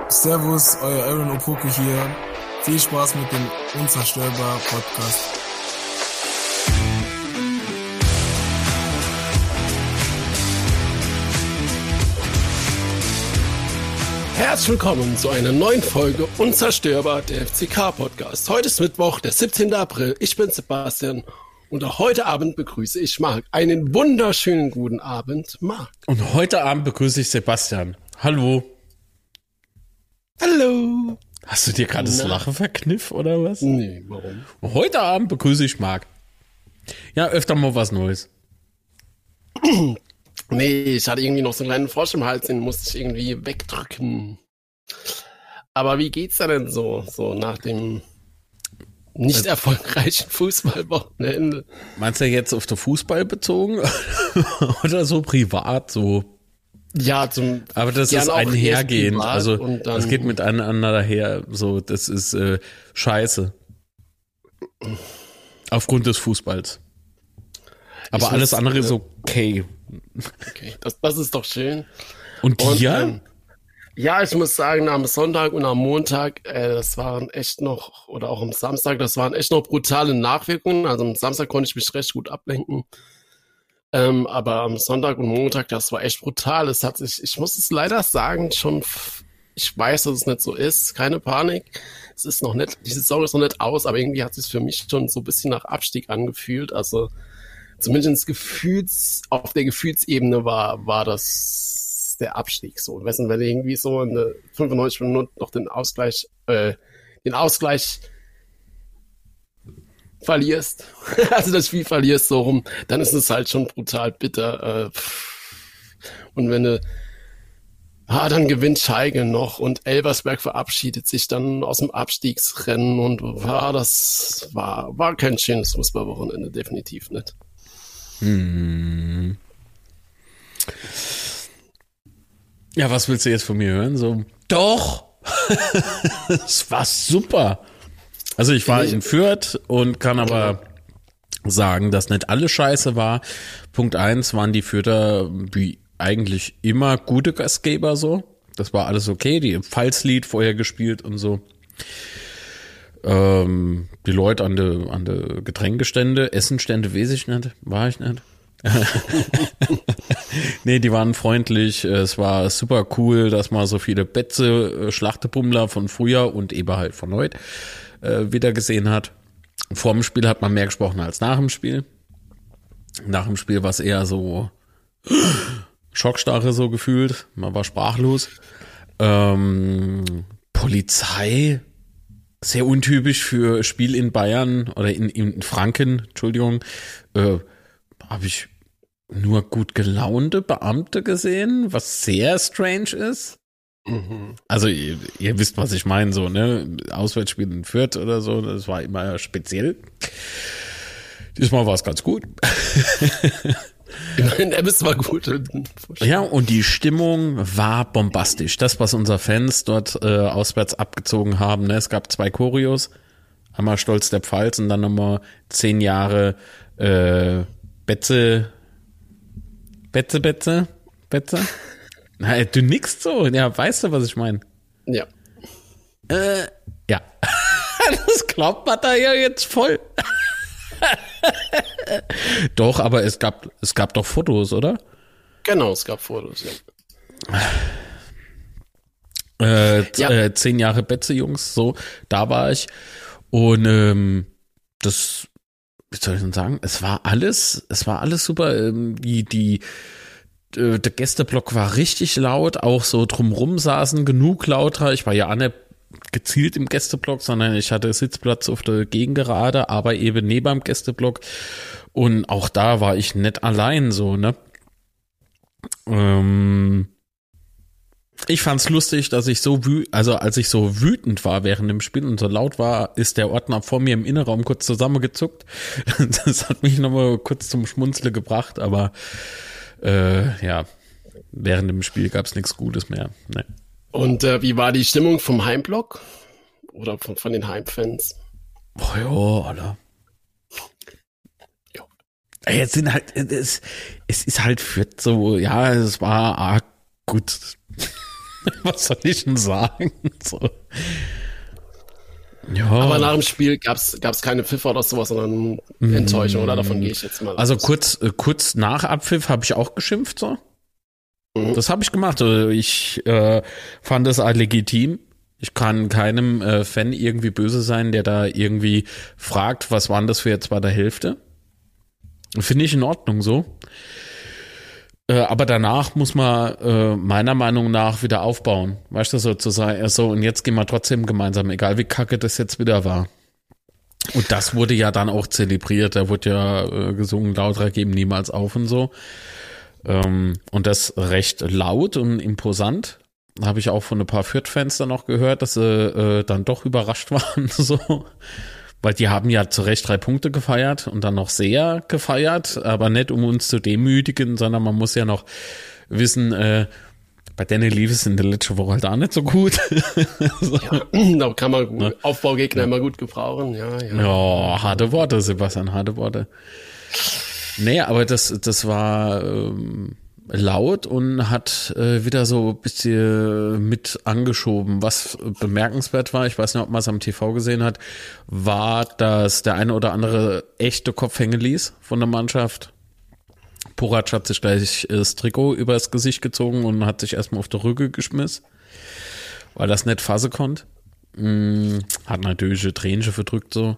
Servus, euer Aaron Opoku hier. Viel Spaß mit dem Unzerstörbar Podcast. Herzlich willkommen zu einer neuen Folge Unzerstörbar, der FCK Podcast. Heute ist Mittwoch, der 17. April. Ich bin Sebastian und auch heute Abend begrüße ich Marc. Einen wunderschönen guten Abend, Marc. Und heute Abend begrüße ich Sebastian. Hallo. Hallo. Hast du dir gerade das Lachen verkniffen oder was? Nee, warum? Und heute Abend begrüße ich Marc. Ja, öfter mal was Neues. Nee, ich hatte irgendwie noch so einen kleinen Frosch im Hals, den musste ich irgendwie wegdrücken. Aber wie geht's da denn so nach dem nicht erfolgreichen Fußballwochenende? Meinst du jetzt auf den Fußball bezogen oder so privat so? Ja, aber das ist einhergehend, also das geht miteinander her, so, das ist scheiße. Aufgrund des Fußballs. Aber alles andere ist okay. Okay, das ist doch schön. Und dir? Ja, ich muss sagen, am Sonntag und am Montag, das waren echt noch, oder auch am Samstag, das waren echt noch brutale Nachwirkungen. Also am Samstag konnte ich mich recht gut ablenken. Aber am Sonntag und Montag, das war echt brutal. Es hat sich, ich muss es leider sagen, ich weiß, dass es nicht so ist. Keine Panik. Es ist noch nicht, die Saison ist noch nicht aus, aber irgendwie hat es sich für mich schon so ein bisschen nach Abstieg angefühlt. Also, zumindest auf der Gefühlsebene war das der Abstieg so. Und wenn du irgendwie so in der 95 Minuten noch den Ausgleich verlierst, also das Spiel verlierst so rum, dann ist es halt schon brutal bitter. Und wenn du, dann gewinnt Schalke noch und Elversberg verabschiedet sich dann aus dem Abstiegsrennen und das war kein schönes Fußballwochenende, definitiv nicht. Ja, was willst du jetzt von mir hören? So, doch! Es war super. Also ich war in Fürth und kann aber sagen, dass nicht alles scheiße war. Punkt 1 waren die Fürther wie eigentlich immer gute Gastgeber so. Das war alles okay. Die Pfalzlied vorher gespielt und so. Die Leute an de Getränkestände, Essenstände, weiß ich nicht, war ich nicht. Nee, die waren freundlich. Es war super cool, dass man so viele Betze, Schlachtepummler von früher und eben halt von heute wieder gesehen hat. Vor dem Spiel hat man mehr gesprochen als nach dem Spiel. Nach dem Spiel war es eher so Schockstarre so gefühlt. Man war sprachlos. Polizei, sehr untypisch für Spiel in Bayern oder in Franken, Entschuldigung, habe ich nur gut gelaunte Beamte gesehen, was sehr strange ist. Mhm. Also ihr wisst, was ich meine, so, ne? Auswärtsspiel in Fürth oder so, das war immer speziell. Diesmal war es ganz gut. Es war gut. Ja, und die Stimmung war bombastisch. Das, was unsere Fans dort auswärts abgezogen haben, ne? Es gab 2 Choreos. Einmal Stolz der Pfalz und dann nochmal 10 Jahre Betze. Na, du nickst so. Ja, weißt du, was ich meine? Ja. Ja. Das glaubt man da ja jetzt voll. Doch, aber es gab doch Fotos, oder? Genau, es gab Fotos, ja. 10 Jahre Betze, Jungs, so, da war ich. Und das, wie soll ich denn sagen, es war alles super. Der Gästeblock war richtig laut, auch so drumrum saßen genug lauter. Ich war ja auch nicht gezielt im Gästeblock, sondern ich hatte Sitzplatz auf der Gegengerade, aber eben neben dem Gästeblock. Und auch da war ich nicht allein so, ne? Ich fand's lustig, dass ich als ich so wütend war während dem Spiel und so laut war, ist der Ordner vor mir im Innenraum kurz zusammengezuckt. Das hat mich nochmal kurz zum Schmunzeln gebracht, aber ja, während dem Spiel gab's nichts Gutes mehr. Nee. Und wie war die Stimmung vom Heimblock? Oder von den Heimfans? Oh ja, oder? Ja. Jetzt sind halt, es ist halt Fürth so, ja, es war gut. Was soll ich denn sagen? So. Ja. Aber nach dem Spiel gab's keine Pfiffer oder sowas, sondern Enttäuschung, oder? Davon gehe ich jetzt mal Also aus. kurz nach Abpfiff habe ich auch geschimpft, so. Das habe ich gemacht. Ich fand das halt legitim. Ich kann keinem Fan irgendwie böse sein, der da irgendwie fragt, was waren das für jetzt bei der Hälfte. Finde ich in Ordnung so. Aber danach muss man meiner Meinung nach wieder aufbauen. Weißt du, sozusagen. So, und jetzt gehen wir trotzdem gemeinsam, egal wie kacke das jetzt wieder war. Und das wurde ja dann auch zelebriert. Da wurde ja gesungen, Lauter geben niemals auf und so. Und das recht laut und imposant. Habe ich auch von ein paar Fürth-Fans dann noch gehört, dass sie dann doch überrascht waren. So. Weil die haben ja zu Recht 3 Punkte gefeiert und dann noch sehr gefeiert, aber nicht um uns zu demütigen, sondern man muss ja noch wissen, bei denen lief es in der letzten Woche halt auch nicht so gut. So. Ja, da kann man gut, Aufbaugegner immer gut gebrauchen, ja. Ja, harte Worte, Sebastian, harte Worte. Nee, aber das war laut und hat wieder so ein bisschen mit angeschoben. Was bemerkenswert war, ich weiß nicht, ob man es am TV gesehen hat, war, dass der eine oder andere echte Kopf hängen ließ von der Mannschaft. Porac hat sich gleich das Trikot übers Gesicht gezogen und hat sich erstmal auf der Rücke geschmissen, weil das nicht fassen konnte. Hat natürlich ein Tränchen verdrückt so.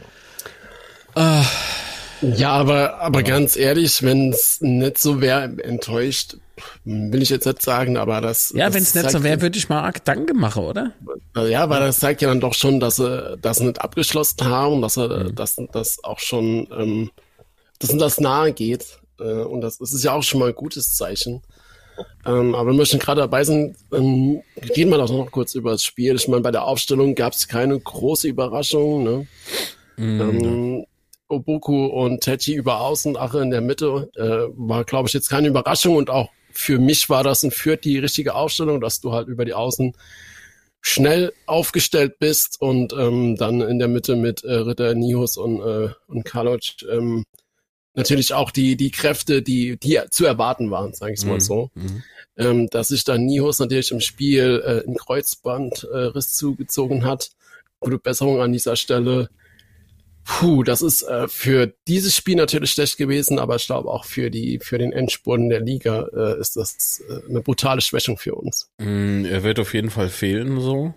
Ja, aber ganz ehrlich, wenn es nicht so wäre, enttäuscht, will ich jetzt nicht sagen, aber das... Ja, wenn es nicht so wäre, würde ich mal Gedanken machen, oder? Ja, weil das zeigt ja dann doch schon, dass sie das nicht abgeschlossen haben, dass das auch schon, dass das nahe geht. Und das ist ja auch schon mal ein gutes Zeichen. Aber wenn wir schon gerade dabei sind, reden wir doch noch kurz über das Spiel. Ich meine, bei der Aufstellung gab es keine große Überraschung, ne? Obuku und Techi über außen, Ache in der Mitte, war, glaube ich, jetzt keine Überraschung. Und auch für mich war das in Fürth die richtige Aufstellung, dass du halt über die Außen schnell aufgestellt bist und dann in der Mitte mit Ritter, Nihus und Kaloc natürlich auch die Kräfte, die zu erwarten waren, sage ich mal so. Dass sich dann Nihus natürlich im Spiel einen Kreuzbandriss zugezogen hat. Gute Besserung an dieser Stelle. Das ist für dieses Spiel natürlich schlecht gewesen, aber ich glaube auch für den Endspurt in der Liga ist das eine brutale Schwächung für uns. Er wird auf jeden Fall fehlen, so.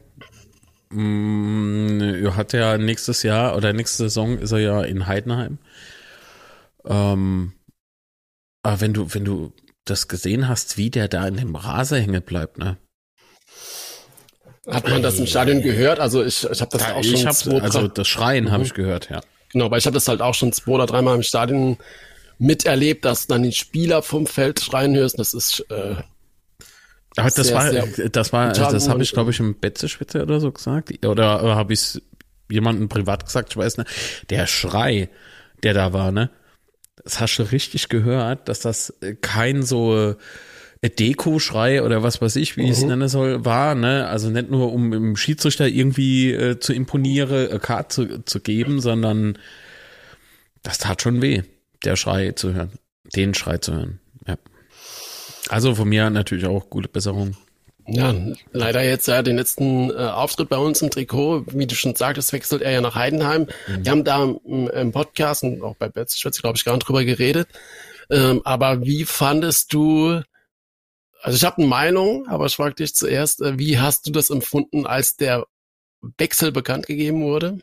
Er hat ja nächstes Jahr oder nächste Saison ist er ja in Heidenheim. Aber wenn du das gesehen hast, wie der da in dem Rasen hängen bleibt, ne? Hat man das im Stadion gehört? Also ich habe das auch schon also das Schreien habe ich gehört, ja. Genau, weil ich habe das halt auch schon 2 oder 3 Mal im Stadion miterlebt, dass dann die Spieler vom Feld schreien hörst. Das ist aber das habe ich, glaube ich, im Betzeschwitzer oder so gesagt. Oder habe ich es jemandem privat gesagt, ich weiß nicht. Der Schrei, der da war, ne? Das hast du richtig gehört, dass das kein so Deko-Schrei oder was weiß ich, wie ich es nennen soll, war, ne? Also nicht nur, um dem Schiedsrichter irgendwie zu imponieren, Karte zu geben, sondern das tat schon weh, den Schrei zu hören. Ja. Also von mir natürlich auch gute Besserung. Ja, leider jetzt ja den letzten Auftritt bei uns im Trikot, wie du schon sagtest, wechselt er ja nach Heidenheim. Wir haben da im Podcast und auch bei Betzeschwitz, glaube ich, gar nicht drüber geredet. Aber wie fandest du, also ich habe eine Meinung, aber ich frage dich zuerst, wie hast du das empfunden, als der Wechsel bekannt gegeben wurde?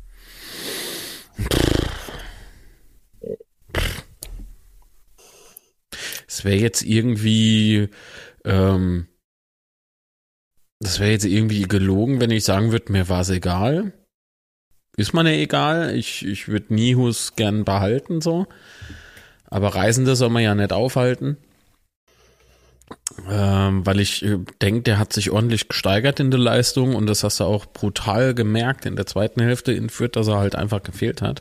Es wäre jetzt irgendwie gelogen, wenn ich sagen würde, mir war es egal. Ist mir nicht egal. Ich würde Nihus gern behalten, so. Aber Reisende soll man ja nicht aufhalten. Weil ich denke, der hat sich ordentlich gesteigert in der Leistung und das hast du auch brutal gemerkt in der zweiten Hälfte in Fürth, dass er halt einfach gefehlt hat.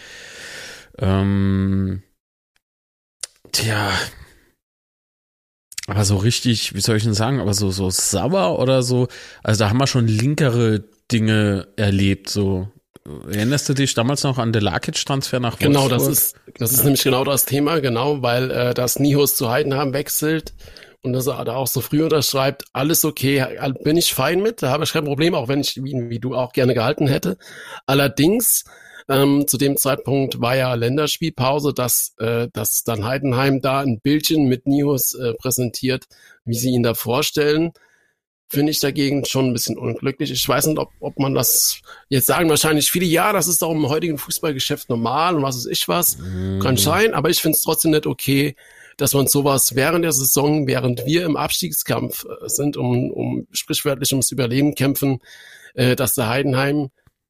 Aber so richtig, wie soll ich denn sagen, aber so sauer oder so, also da haben wir schon linkere Dinge erlebt, so. Erinnerst du dich damals noch an den Lakic-Transfer nach Wolfsburg? Genau, das ist nämlich genau das Thema, genau, weil das Nihus zu Heidenheim wechselt und dass er da auch so früh unterschreibt, alles okay, bin ich fein mit, da habe ich kein Problem, auch wenn ich ihn, wie du auch gerne gehalten hätte. Allerdings, zu dem Zeitpunkt war ja Länderspielpause, dass dann Heidenheim da ein Bildchen mit Nihus präsentiert, wie sie ihn da vorstellen. Finde ich dagegen schon ein bisschen unglücklich. Ich weiß nicht, ob man das jetzt sagen, wahrscheinlich viele, ja, das ist auch im heutigen Fußballgeschäft normal und was weiß ich was, kann sein, aber ich finde es trotzdem nicht okay, dass man sowas während der Saison, während wir im Abstiegskampf sind, sprichwörtlich ums Überleben kämpfen, dass der Heidenheim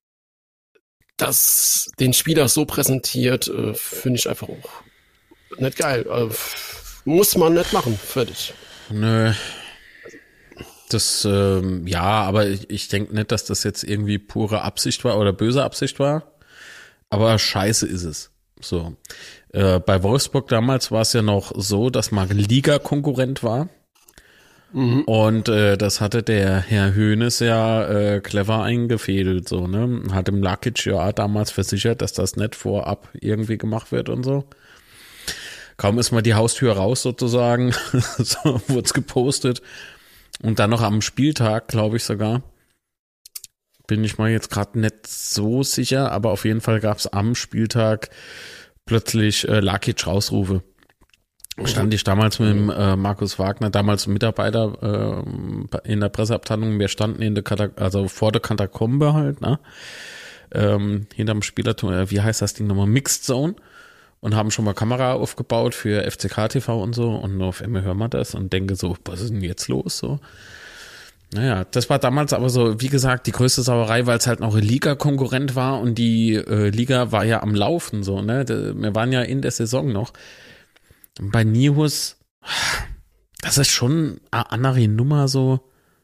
den Spieler so präsentiert, finde ich einfach auch nicht geil. Muss man nicht machen, fertig. Nö. Das, ja, aber ich denke nicht, dass das jetzt irgendwie pure Absicht war oder böse Absicht war. Aber scheiße ist es. So. Bei Wolfsburg damals war es ja noch so, dass man Liga-Konkurrent war. Mhm. Und das hatte der Herr Hoeneß ja clever eingefädelt, so, ne? Hat dem Lakic ja damals versichert, dass das nicht vorab irgendwie gemacht wird und so. Kaum ist mal die Haustür raus sozusagen, so wurde es gepostet. Und dann noch am Spieltag, glaube ich sogar, bin ich mal jetzt gerade nicht so sicher, aber auf jeden Fall gab es am Spieltag plötzlich Lakic Rausrufe. Stand ich damals mit dem Markus Wagner, damals Mitarbeiter in der Presseabteilung, wir standen also vor der Katakombe halt, ne? Hinterm Spielerturm, wie heißt das Ding nochmal, Mixed Zone, und haben schon mal Kamera aufgebaut für FCK TV und so, und auf einmal hören wir das und denke so, was ist denn jetzt los, so? Naja, das war damals aber so, wie gesagt, die größte Sauerei, weil es halt noch ein Liga-Konkurrent war und die Liga war ja am Laufen, so, ne? Wir waren ja in der Saison noch. Und bei Nihus, das ist schon eine andere Nummer, so.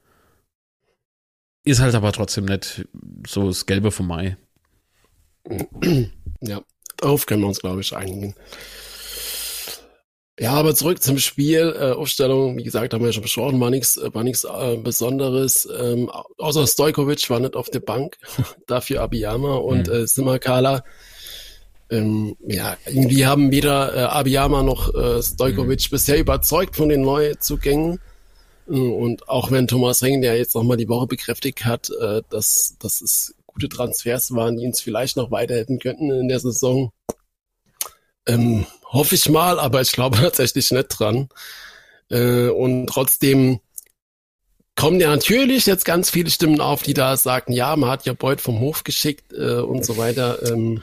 Ist halt aber trotzdem nicht so das Gelbe vom Mai. Ja, darauf können wir uns, glaube ich, einigen. Ja, aber zurück zum Spiel. Aufstellung, wie gesagt, haben wir ja schon besprochen, war nichts Besonderes. Außer Stojkovic war nicht auf der Bank, dafür Abiyama und Simakala. Ja, irgendwie haben weder Abiyama noch Stojkovic bisher überzeugt von den Neuzugängen. Und auch wenn Thomas Heng, der jetzt nochmal die Woche bekräftigt hat, dass es gute Transfers waren, die uns vielleicht noch weiterhelfen könnten in der Saison, hoffe ich mal, aber ich glaube tatsächlich nicht dran. Und trotzdem kommen ja natürlich jetzt ganz viele Stimmen auf, die da sagen, ja, man hat ja Beuth vom Hof geschickt und so weiter.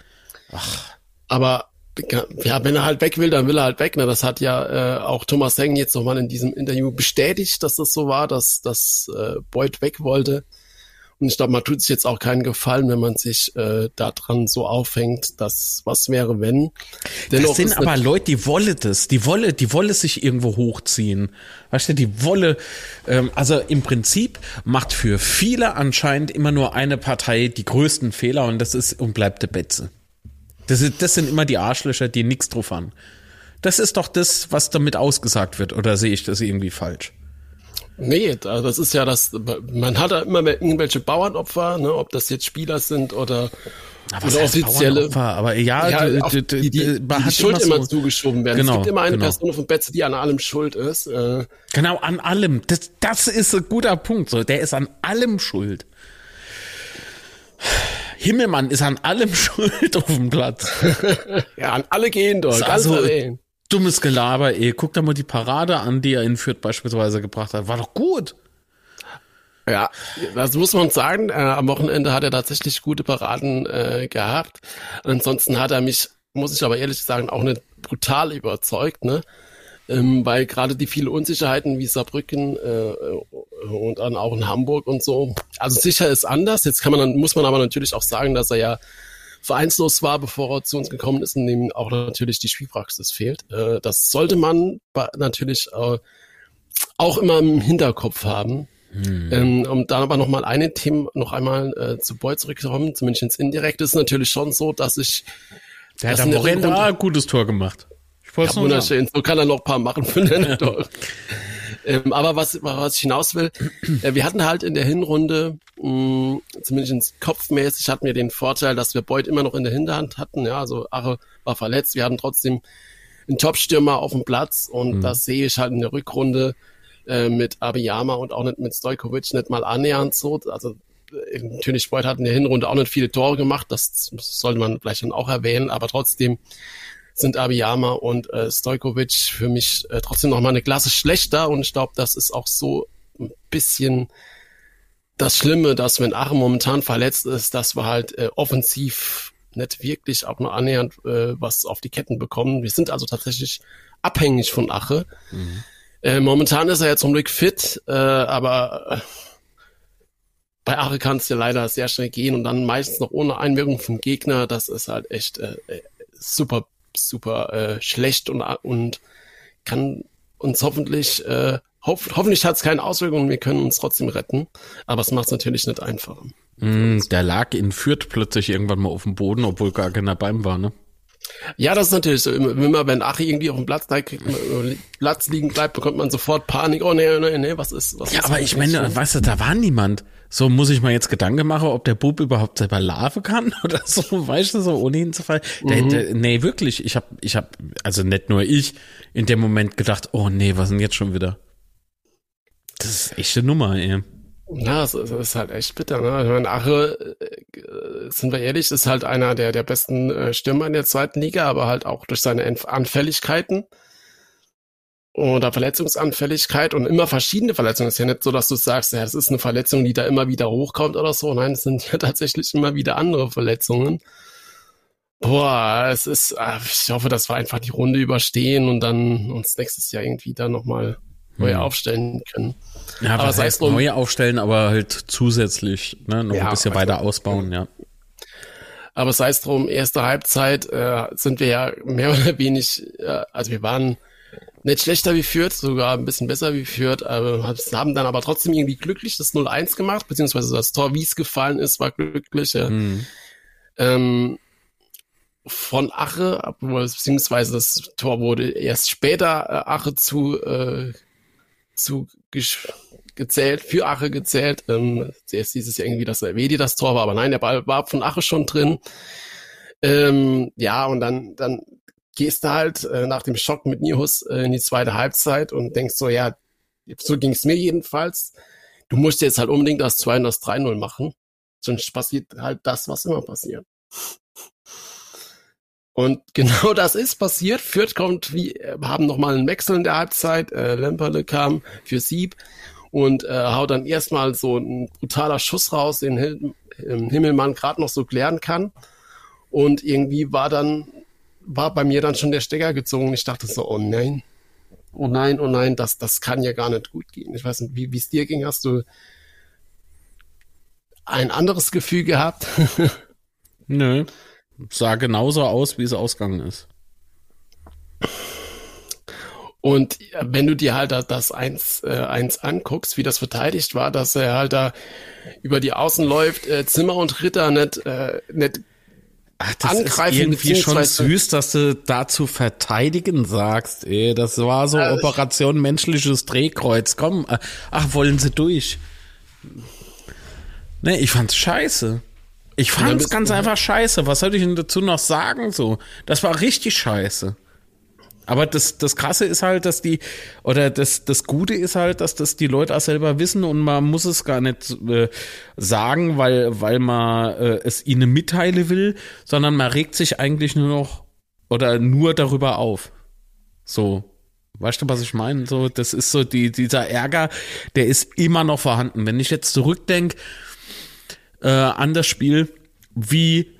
Aber ja, wenn er halt weg will, dann will er halt weg. Ne? Das hat ja auch Thomas Heng jetzt nochmal in diesem Interview bestätigt, dass das so war, dass Beuth weg wollte. Und ich glaube, man tut sich jetzt auch keinen Gefallen, wenn man sich daran so aufhängt, dass was wäre, wenn. Dennoch das sind aber Leute, die wollen das. Die wollen sich irgendwo hochziehen. Weißt du, die wollen, also im Prinzip macht für viele anscheinend immer nur eine Partei die größten Fehler und das ist und bleibt der Betze. Das sind immer die Arschlöcher, die nichts drauf haben. Das ist doch das, was damit ausgesagt wird. Oder sehe ich das irgendwie falsch? Nee, das ist ja man hat ja immer irgendwelche Bauernopfer, ne, ob das jetzt Spieler sind oder offizielle. Aber ja, die Schuld immer zugeschoben werden. Genau, es gibt immer eine Person von Betze, die an allem schuld ist. Genau, an allem. Das ist ein guter Punkt. So, der ist an allem schuld. Himmelmann ist an allem schuld auf dem Platz. Ja, an alle gehen dort. Also, dummes Gelaber, ey. Guck dir mal die Parade an, die er in Fürth beispielsweise gebracht hat. War doch gut. Ja, das muss man sagen. Am Wochenende hat er tatsächlich gute Paraden gehabt. Ansonsten hat er mich, muss ich aber ehrlich sagen, auch nicht brutal überzeugt, ne? Weil gerade die vielen Unsicherheiten wie Saarbrücken und dann auch in Hamburg und so. Also sicher ist anders. Jetzt muss man aber natürlich auch sagen, dass er ja vereinslos war, bevor er zu uns gekommen ist, und dem auch natürlich die Spielpraxis fehlt. Das sollte man natürlich auch immer im Hinterkopf haben. Um dann aber noch einmal zu Beuth zurückzukommen, zumindest ins Indirekte, ist natürlich schon so, dass ich... Der hat am Wochenende ein gutes Tor gemacht. Ja, wunderschön. So kann er noch ein paar machen für den Tor. Aber was ich hinaus will, wir hatten halt in der Hinrunde, zumindest kopfmäßig, hatten wir den Vorteil, dass wir Beuth immer noch in der Hinterhand hatten. Ja, also Ache war verletzt. Wir hatten trotzdem einen Top-Stürmer auf dem Platz und das sehe ich halt in der Rückrunde. mit Abiyama und auch nicht mit Stojkovic nicht mal annähernd so. Also natürlich, Boyd hat in der Hinrunde auch nicht viele Tore gemacht, das sollte man vielleicht dann auch erwähnen, aber trotzdem sind Abiyama und Stojkovic für mich trotzdem noch mal eine Klasse schlechter und ich glaube, das ist auch so ein bisschen das Schlimme, dass wenn Ache momentan verletzt ist, dass wir halt offensiv nicht wirklich auch nur annähernd was auf die Ketten bekommen. Wir sind also tatsächlich abhängig von Ache. Momentan ist er ja zum Glück fit, aber bei Ache kann es ja leider sehr schnell gehen und dann meistens noch ohne Einwirkung vom Gegner. Das ist halt echt super schlecht und kann uns hoffentlich hat es keine Auswirkungen, wir können uns trotzdem retten, aber es macht es natürlich nicht einfacher. Der lag in Fürth plötzlich irgendwann mal auf dem Boden, obwohl gar keiner beim war, ne? Ja, das ist natürlich so. Immer wenn Ache irgendwie auf dem Platz liegen bleibt, bekommt man sofort Panik. Oh nee, was ist? Ja, aber ich meine, weißt du, da war niemand. So, muss ich mal jetzt Gedanken machen, ob der Bub überhaupt selber Larve kann oder so, weißt du, so ohne hinzufallen. Nee, wirklich. Ich hab, also nicht nur ich, in dem Moment gedacht, oh nee, was denn jetzt schon wieder? Das ist echt eine Nummer, ey. Ja, es ist halt echt bitter, ne? Ich meine, Ache, sind wir ehrlich, ist halt einer der besten Stürmer in der zweiten Liga, aber halt auch durch seine Anfälligkeiten oder Verletzungsanfälligkeit und immer verschiedene Verletzungen. Es ist ja nicht so, dass du sagst, ja, das ist eine Verletzung, die da immer wieder hochkommt oder so. Nein, es sind ja tatsächlich immer wieder andere Verletzungen. Boah, ich hoffe, dass wir einfach die Runde überstehen und dann uns nächstes Jahr irgendwie da nochmal neu aufstellen können. Ja, aber das heißt neu aufstellen, aber halt zusätzlich, ne, noch ein bisschen weiter ausbauen, ja. Aber sei es drum, erste Halbzeit sind wir ja mehr oder weniger, also wir waren nicht schlechter wie Fürth, sogar ein bisschen besser wie Fürth, haben dann aber trotzdem irgendwie glücklich das 0-1 gemacht, beziehungsweise das Tor, wie es gefallen ist, war glücklich. Von Ache, beziehungsweise das Tor wurde erst später Ache gezählt, für Ache gezählt. Zuerst hieß es ja irgendwie, dass Vedi das Tor war, aber nein, der Ball war von Ache schon drin. Ja, und dann gehst du halt nach dem Schock mit Nihus in die zweite Halbzeit und denkst so, ja, so ging es mir jedenfalls. Du musst jetzt halt unbedingt das 2 und das 3-0 machen, sonst passiert halt das, was immer passiert. Und genau das ist passiert. Fürth haben nochmal einen Wechsel in der Halbzeit. Lemperle kam für Sieb und haut dann erstmal so ein brutaler Schuss raus, den Himmelmann gerade noch so klären kann. Und irgendwie war bei mir dann schon der Stecker gezogen. Ich dachte so, oh nein, das kann ja gar nicht gut gehen. Ich weiß nicht, wie es dir ging. Hast du ein anderes Gefühl gehabt? Nö. Sah genauso aus, wie es ausgegangen ist. Und wenn du dir halt das 1 anguckst, wie das verteidigt war, dass er halt da über die Außen läuft, Zimmer und Ritter nicht das angreifen. Ist irgendwie schon süß, dass du dazu verteidigen sagst. Ey, das war so Operation menschliches Drehkreuz. Komm, wollen sie durch? Nee, ich fand's scheiße. Ich fand's ganz einfach scheiße. Was soll ich denn dazu noch sagen? So, das war richtig scheiße. Aber das Krasse ist halt, dass das Gute ist halt, dass das die Leute auch selber wissen und man muss es gar nicht sagen, weil man es ihnen mitteilen will, sondern man regt sich eigentlich nur darüber auf. So. Weißt du, was ich meine? So, das ist so dieser Ärger, der ist immer noch vorhanden. Wenn ich jetzt zurückdenke, an das Spiel, wie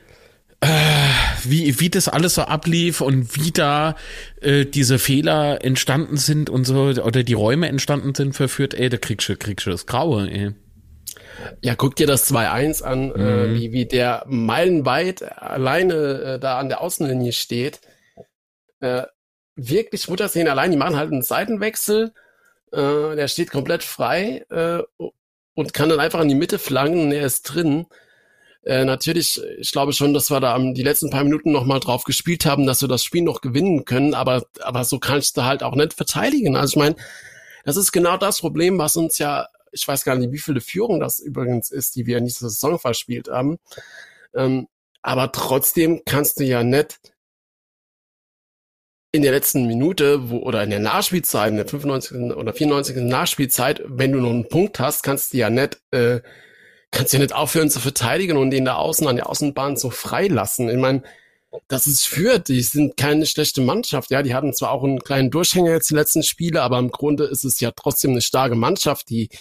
das alles so ablief und wie da diese Fehler entstanden sind und so, oder die Räume entstanden sind für Fürth, da kriegst du das Graue, ey. Ja, guck dir das 2-1 an, wie der meilenweit alleine da an der Außenlinie steht. Wirklich Mutterszene allein, die machen halt einen Seitenwechsel, der steht komplett frei und kann dann einfach in die Mitte flanken, er ist drin. Natürlich, ich glaube schon, dass wir da die letzten paar Minuten noch mal drauf gespielt haben, dass wir das Spiel noch gewinnen können, aber so kannst du halt auch nicht verteidigen. Also ich meine, das ist genau das Problem, was uns ja, ich weiß gar nicht, wie viele Führung das übrigens ist, die wir in dieser Saison verspielt haben. Aber trotzdem kannst du ja nicht in der letzten Minute, oder in der Nachspielzeit, in der 95. oder 94. Nachspielzeit, wenn du noch einen Punkt hast, kannst du ja nicht aufhören zu verteidigen und den da außen an der Außenbahn so freilassen. Ich meine, das ist Fürth, die sind keine schlechte Mannschaft, ja, die hatten zwar auch einen kleinen Durchhänger jetzt die letzten Spiele, aber im Grunde ist es ja trotzdem eine starke Mannschaft, die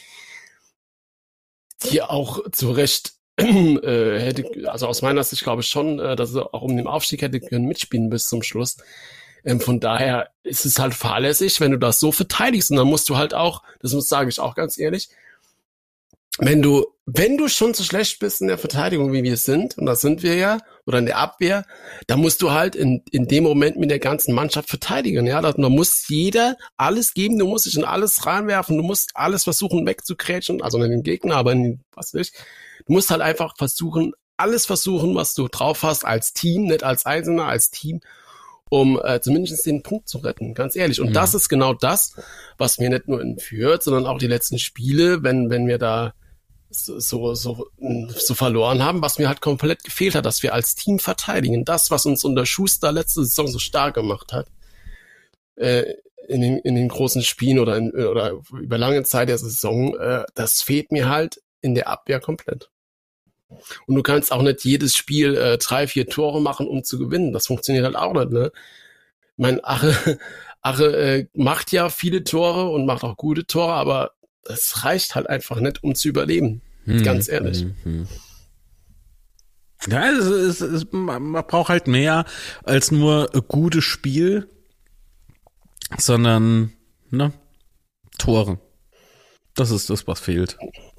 auch zu Recht hätte, also aus meiner Sicht glaube ich schon, dass sie auch um den Aufstieg hätte können mitspielen bis zum Schluss. Von daher ist es halt fahrlässig, wenn du das so verteidigst, und dann musst du halt auch, sage ich auch ganz ehrlich, wenn du schon so schlecht bist in der Verteidigung, wie wir sind, und das sind wir ja, oder in der Abwehr, dann musst du halt in dem Moment mit der ganzen Mannschaft verteidigen, ja, da muss jeder alles geben, du musst dich in alles reinwerfen, du musst alles versuchen wegzukrätschen, also nicht den Gegner, aber du musst halt einfach alles versuchen, was du drauf hast, als Team, nicht als Einzelner, als Team, um zumindest den Punkt zu retten, ganz ehrlich. Und das ist genau das, was mir nicht nur in Fürth, sondern auch die letzten Spiele, wenn wir da so verloren haben, was mir halt komplett gefehlt hat, dass wir als Team verteidigen. Das, was uns unter Schuster letzte Saison so stark gemacht hat, in den großen Spielen oder über lange Zeit der Saison, das fehlt mir halt in der Abwehr komplett. Und du kannst auch nicht jedes Spiel 3-4 Tore machen, um zu gewinnen. Das funktioniert halt auch nicht, ne? Mein Ache macht ja viele Tore und macht auch gute Tore, aber es reicht halt einfach nicht, um zu überleben. Ganz ehrlich. Ja, man braucht halt mehr als nur ein gutes Spiel, sondern Tore. Das ist das, was fehlt.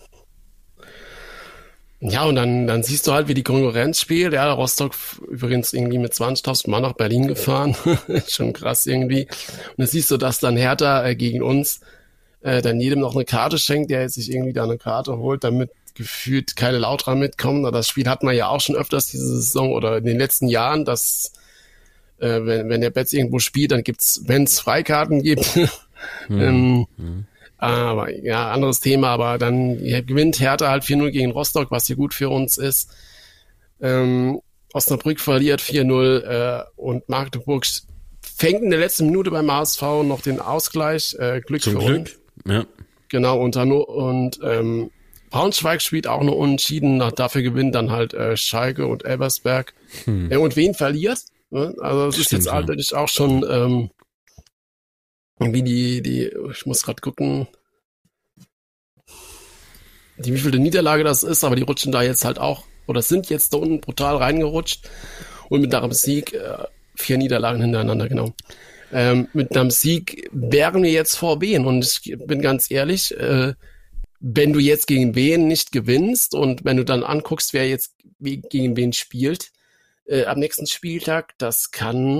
Ja, und dann siehst du halt, wie die Konkurrenz spielt. Ja, Rostock übrigens irgendwie mit 20.000 Mann nach Berlin gefahren. Schon krass irgendwie. Und dann siehst du, dass dann Hertha gegen uns dann jedem noch eine Karte schenkt, der jetzt sich irgendwie da eine Karte holt, damit gefühlt keine Lauterer mitkommen. Das Spiel hat man ja auch schon öfters diese Saison oder in den letzten Jahren, dass wenn der Betz irgendwo spielt, dann gibt's, wenn es Freikarten gibt, aber ja, anderes Thema, aber dann gewinnt Hertha halt 4-0 gegen Rostock, was hier gut für uns ist. Osnabrück verliert 4-0 und Magdeburg fängt in der letzten Minute beim HSV noch den Ausgleich. Glück für uns. Ja. Genau, und Braunschweig spielt auch nur unentschieden. Dafür gewinnt dann halt Schalke und Elversberg. Und wen verliert? Ne? Also das ist jetzt eigentlich auch schon irgendwie ich muss gerade gucken, wie vielte Niederlage das ist, aber die rutschen da jetzt halt auch, oder sind jetzt da unten brutal reingerutscht. Und mit einem Sieg, 4 Niederlagen hintereinander, genau. Mit einem Sieg wären wir jetzt vor Wien. Und ich bin ganz ehrlich, wenn du jetzt gegen wen nicht gewinnst und wenn du dann anguckst, wer jetzt gegen wen spielt, am nächsten Spieltag, das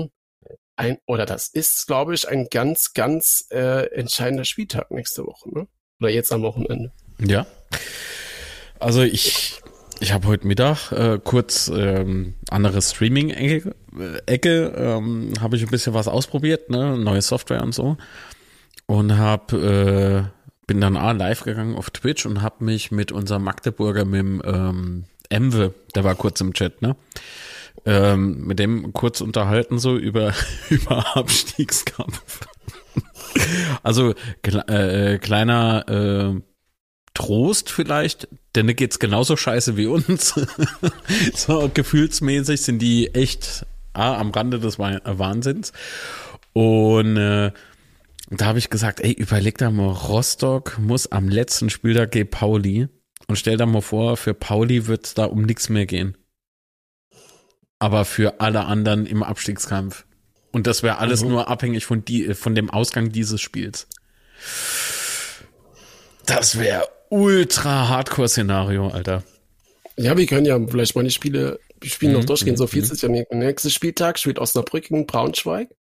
ist, glaube ich, ein ganz, ganz entscheidender Spieltag nächste Woche, ne? Oder jetzt am Wochenende. Ja. Also ich habe heute Mittag kurz andere Streaming-Ecke, habe ich ein bisschen was ausprobiert, ne, neue Software und so, und bin dann live gegangen auf Twitch und habe mich mit unserem Magdeburger, mit dem Emwe, der war kurz im Chat, ne, mit dem kurz unterhalten so über Abstiegskampf. Also kleiner Trost vielleicht, denn da geht's genauso scheiße wie uns. So gefühlsmäßig sind die echt am Rande des Wahnsinns. Und da habe ich gesagt, ey, überleg da mal, Rostock muss am letzten Spieltag gegen Pauli, und stell dir mal vor, für Pauli wird's da um nichts mehr gehen. Aber für alle anderen im Abstiegskampf. Und das wäre alles nur abhängig von dem Ausgang dieses Spiels. Das wäre ultra Hardcore-Szenario, Alter. Ja, wir können ja vielleicht mal die Spiele noch durchgehen. So viel ist ja nächster Spieltag, spielt Osnabrück gegen Braunschweig.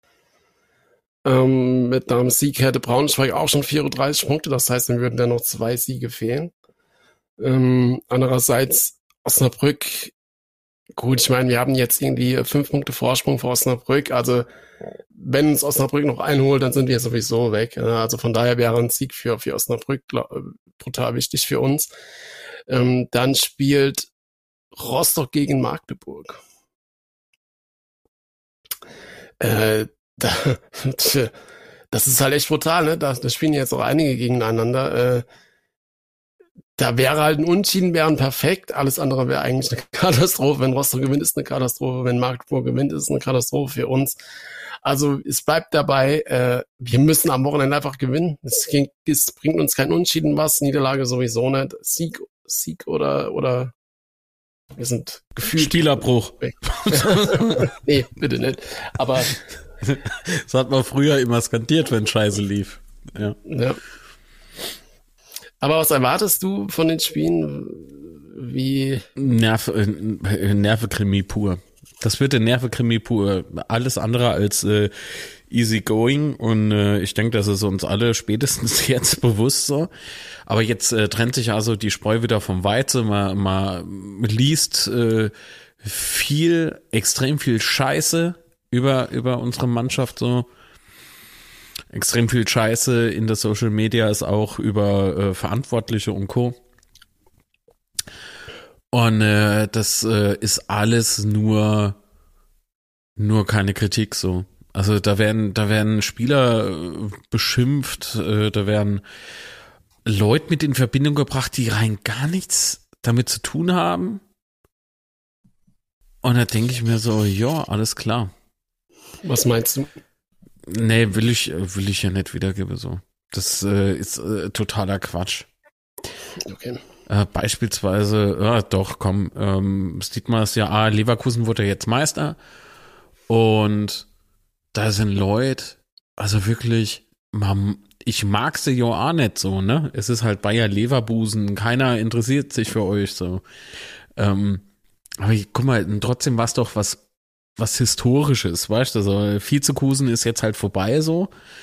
Mit einem Sieg hätte Braunschweig auch schon 34 Punkte, das heißt, dann würden da noch 2 Siege fehlen. Andererseits Osnabrück, gut, ich meine, wir haben jetzt irgendwie 5 Punkte Vorsprung vor Osnabrück, also wenn uns Osnabrück noch einholt, dann sind wir sowieso weg. Also von daher wäre ein Sieg für Osnabrück brutal wichtig für uns. Dann spielt Rostock gegen Magdeburg. Das ist halt echt brutal, ne? Da spielen jetzt auch einige gegeneinander. Da wäre halt ein Unentschieden, wären perfekt. Alles andere wäre eigentlich eine Katastrophe. Wenn Rostock gewinnt, ist eine Katastrophe. Wenn Magdeburg gewinnt, ist eine Katastrophe für uns. Also es bleibt dabei, wir müssen am Wochenende einfach gewinnen. Es bringt uns kein Unentschieden was, Niederlage sowieso nicht. Sieg oder wir sind gefühlt... Stielabbruch. Nee, bitte nicht. Aber... Das hat man früher immer skandiert, wenn Scheiße lief. Ja. Aber was erwartest du von den Spielen? Wie? Nervekrimi pur. Das wird der Nervekrimi pur. Alles andere als easy going. Und ich denke, das ist uns alle spätestens jetzt bewusst so. Aber jetzt trennt sich also die Spreu wieder vom Weizen. Man liest extrem viel Scheiße über unsere Mannschaft so. Extrem viel Scheiße in der Social Media ist auch über Verantwortliche und Co. Und das ist alles nur keine Kritik so. Also da werden Spieler beschimpft, da werden Leute mit in Verbindung gebracht, die rein gar nichts damit zu tun haben. Und da denke ich mir so, ja, alles klar. Was meinst du? Nee, will ich ja nicht wiedergeben, so. Das ist totaler Quatsch. Okay. Beispielsweise, ja, doch, komm, sieht man es ja, Leverkusen wurde jetzt Meister und da sind Leute, also wirklich, ich mag sie ja auch nicht so, ne? Es ist halt Bayer Leverkusen, keiner interessiert sich für euch so. Aber guck mal, trotzdem war es doch was Historisches, weißt du, also Vizekusen ist jetzt halt vorbei so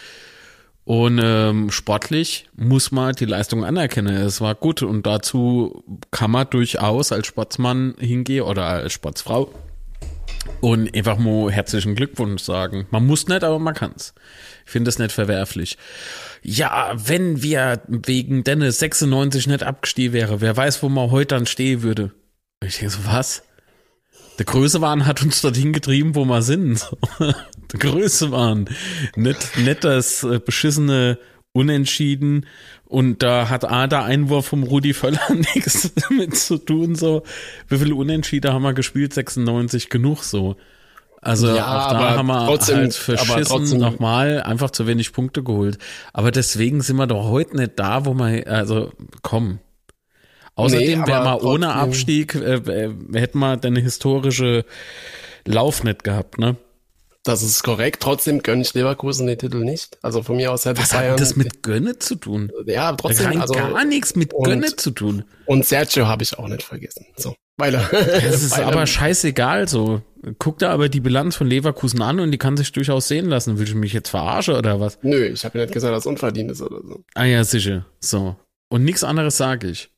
und sportlich muss man die Leistung anerkennen, es war gut und dazu kann man durchaus als Sportsmann hingehen oder als Sportsfrau und einfach mal herzlichen Glückwunsch sagen. Man muss nicht, aber man kann's. Ich finde das nicht verwerflich. Ja, wenn wir wegen Dennis 96 nicht abgestiegen wäre, wer weiß, wo man heute dann stehen würde. Ich denke so, was? Der Größenwahn hat uns dorthin getrieben, wo wir sind. Der Größenwahn. Nicht das beschissene Unentschieden. Und da hat der Einwurf vom Rudi Völler nichts damit zu tun. So, wie viele Unentschieden haben wir gespielt? 96 genug so. Also ja, auch da haben wir trotzdem, halt verschissen nochmal einfach zu wenig Punkte geholt. Aber deswegen sind wir doch heute nicht da, wo wir, also komm. Außerdem wäre mal ohne Abstieg, hätten wir eine historische Lauf nicht gehabt, ne? Das ist korrekt. Trotzdem gönne ich Leverkusen den Titel nicht. Also von mir aus hätte Was Bayern... hat das mit Gönne zu tun? Ja, trotzdem. Rein Also, gar nichts mit Gönne zu tun. Und Sergio habe ich auch nicht vergessen. So, weil Das ist aber scheißegal so. Guck da aber die Bilanz von Leverkusen an und die kann sich durchaus sehen lassen. Will ich mich jetzt verarschen oder was? Nö, ich habe ja nicht gesagt, dass es unverdient ist oder so. Ah ja, sicher. So. Und nichts anderes sage ich.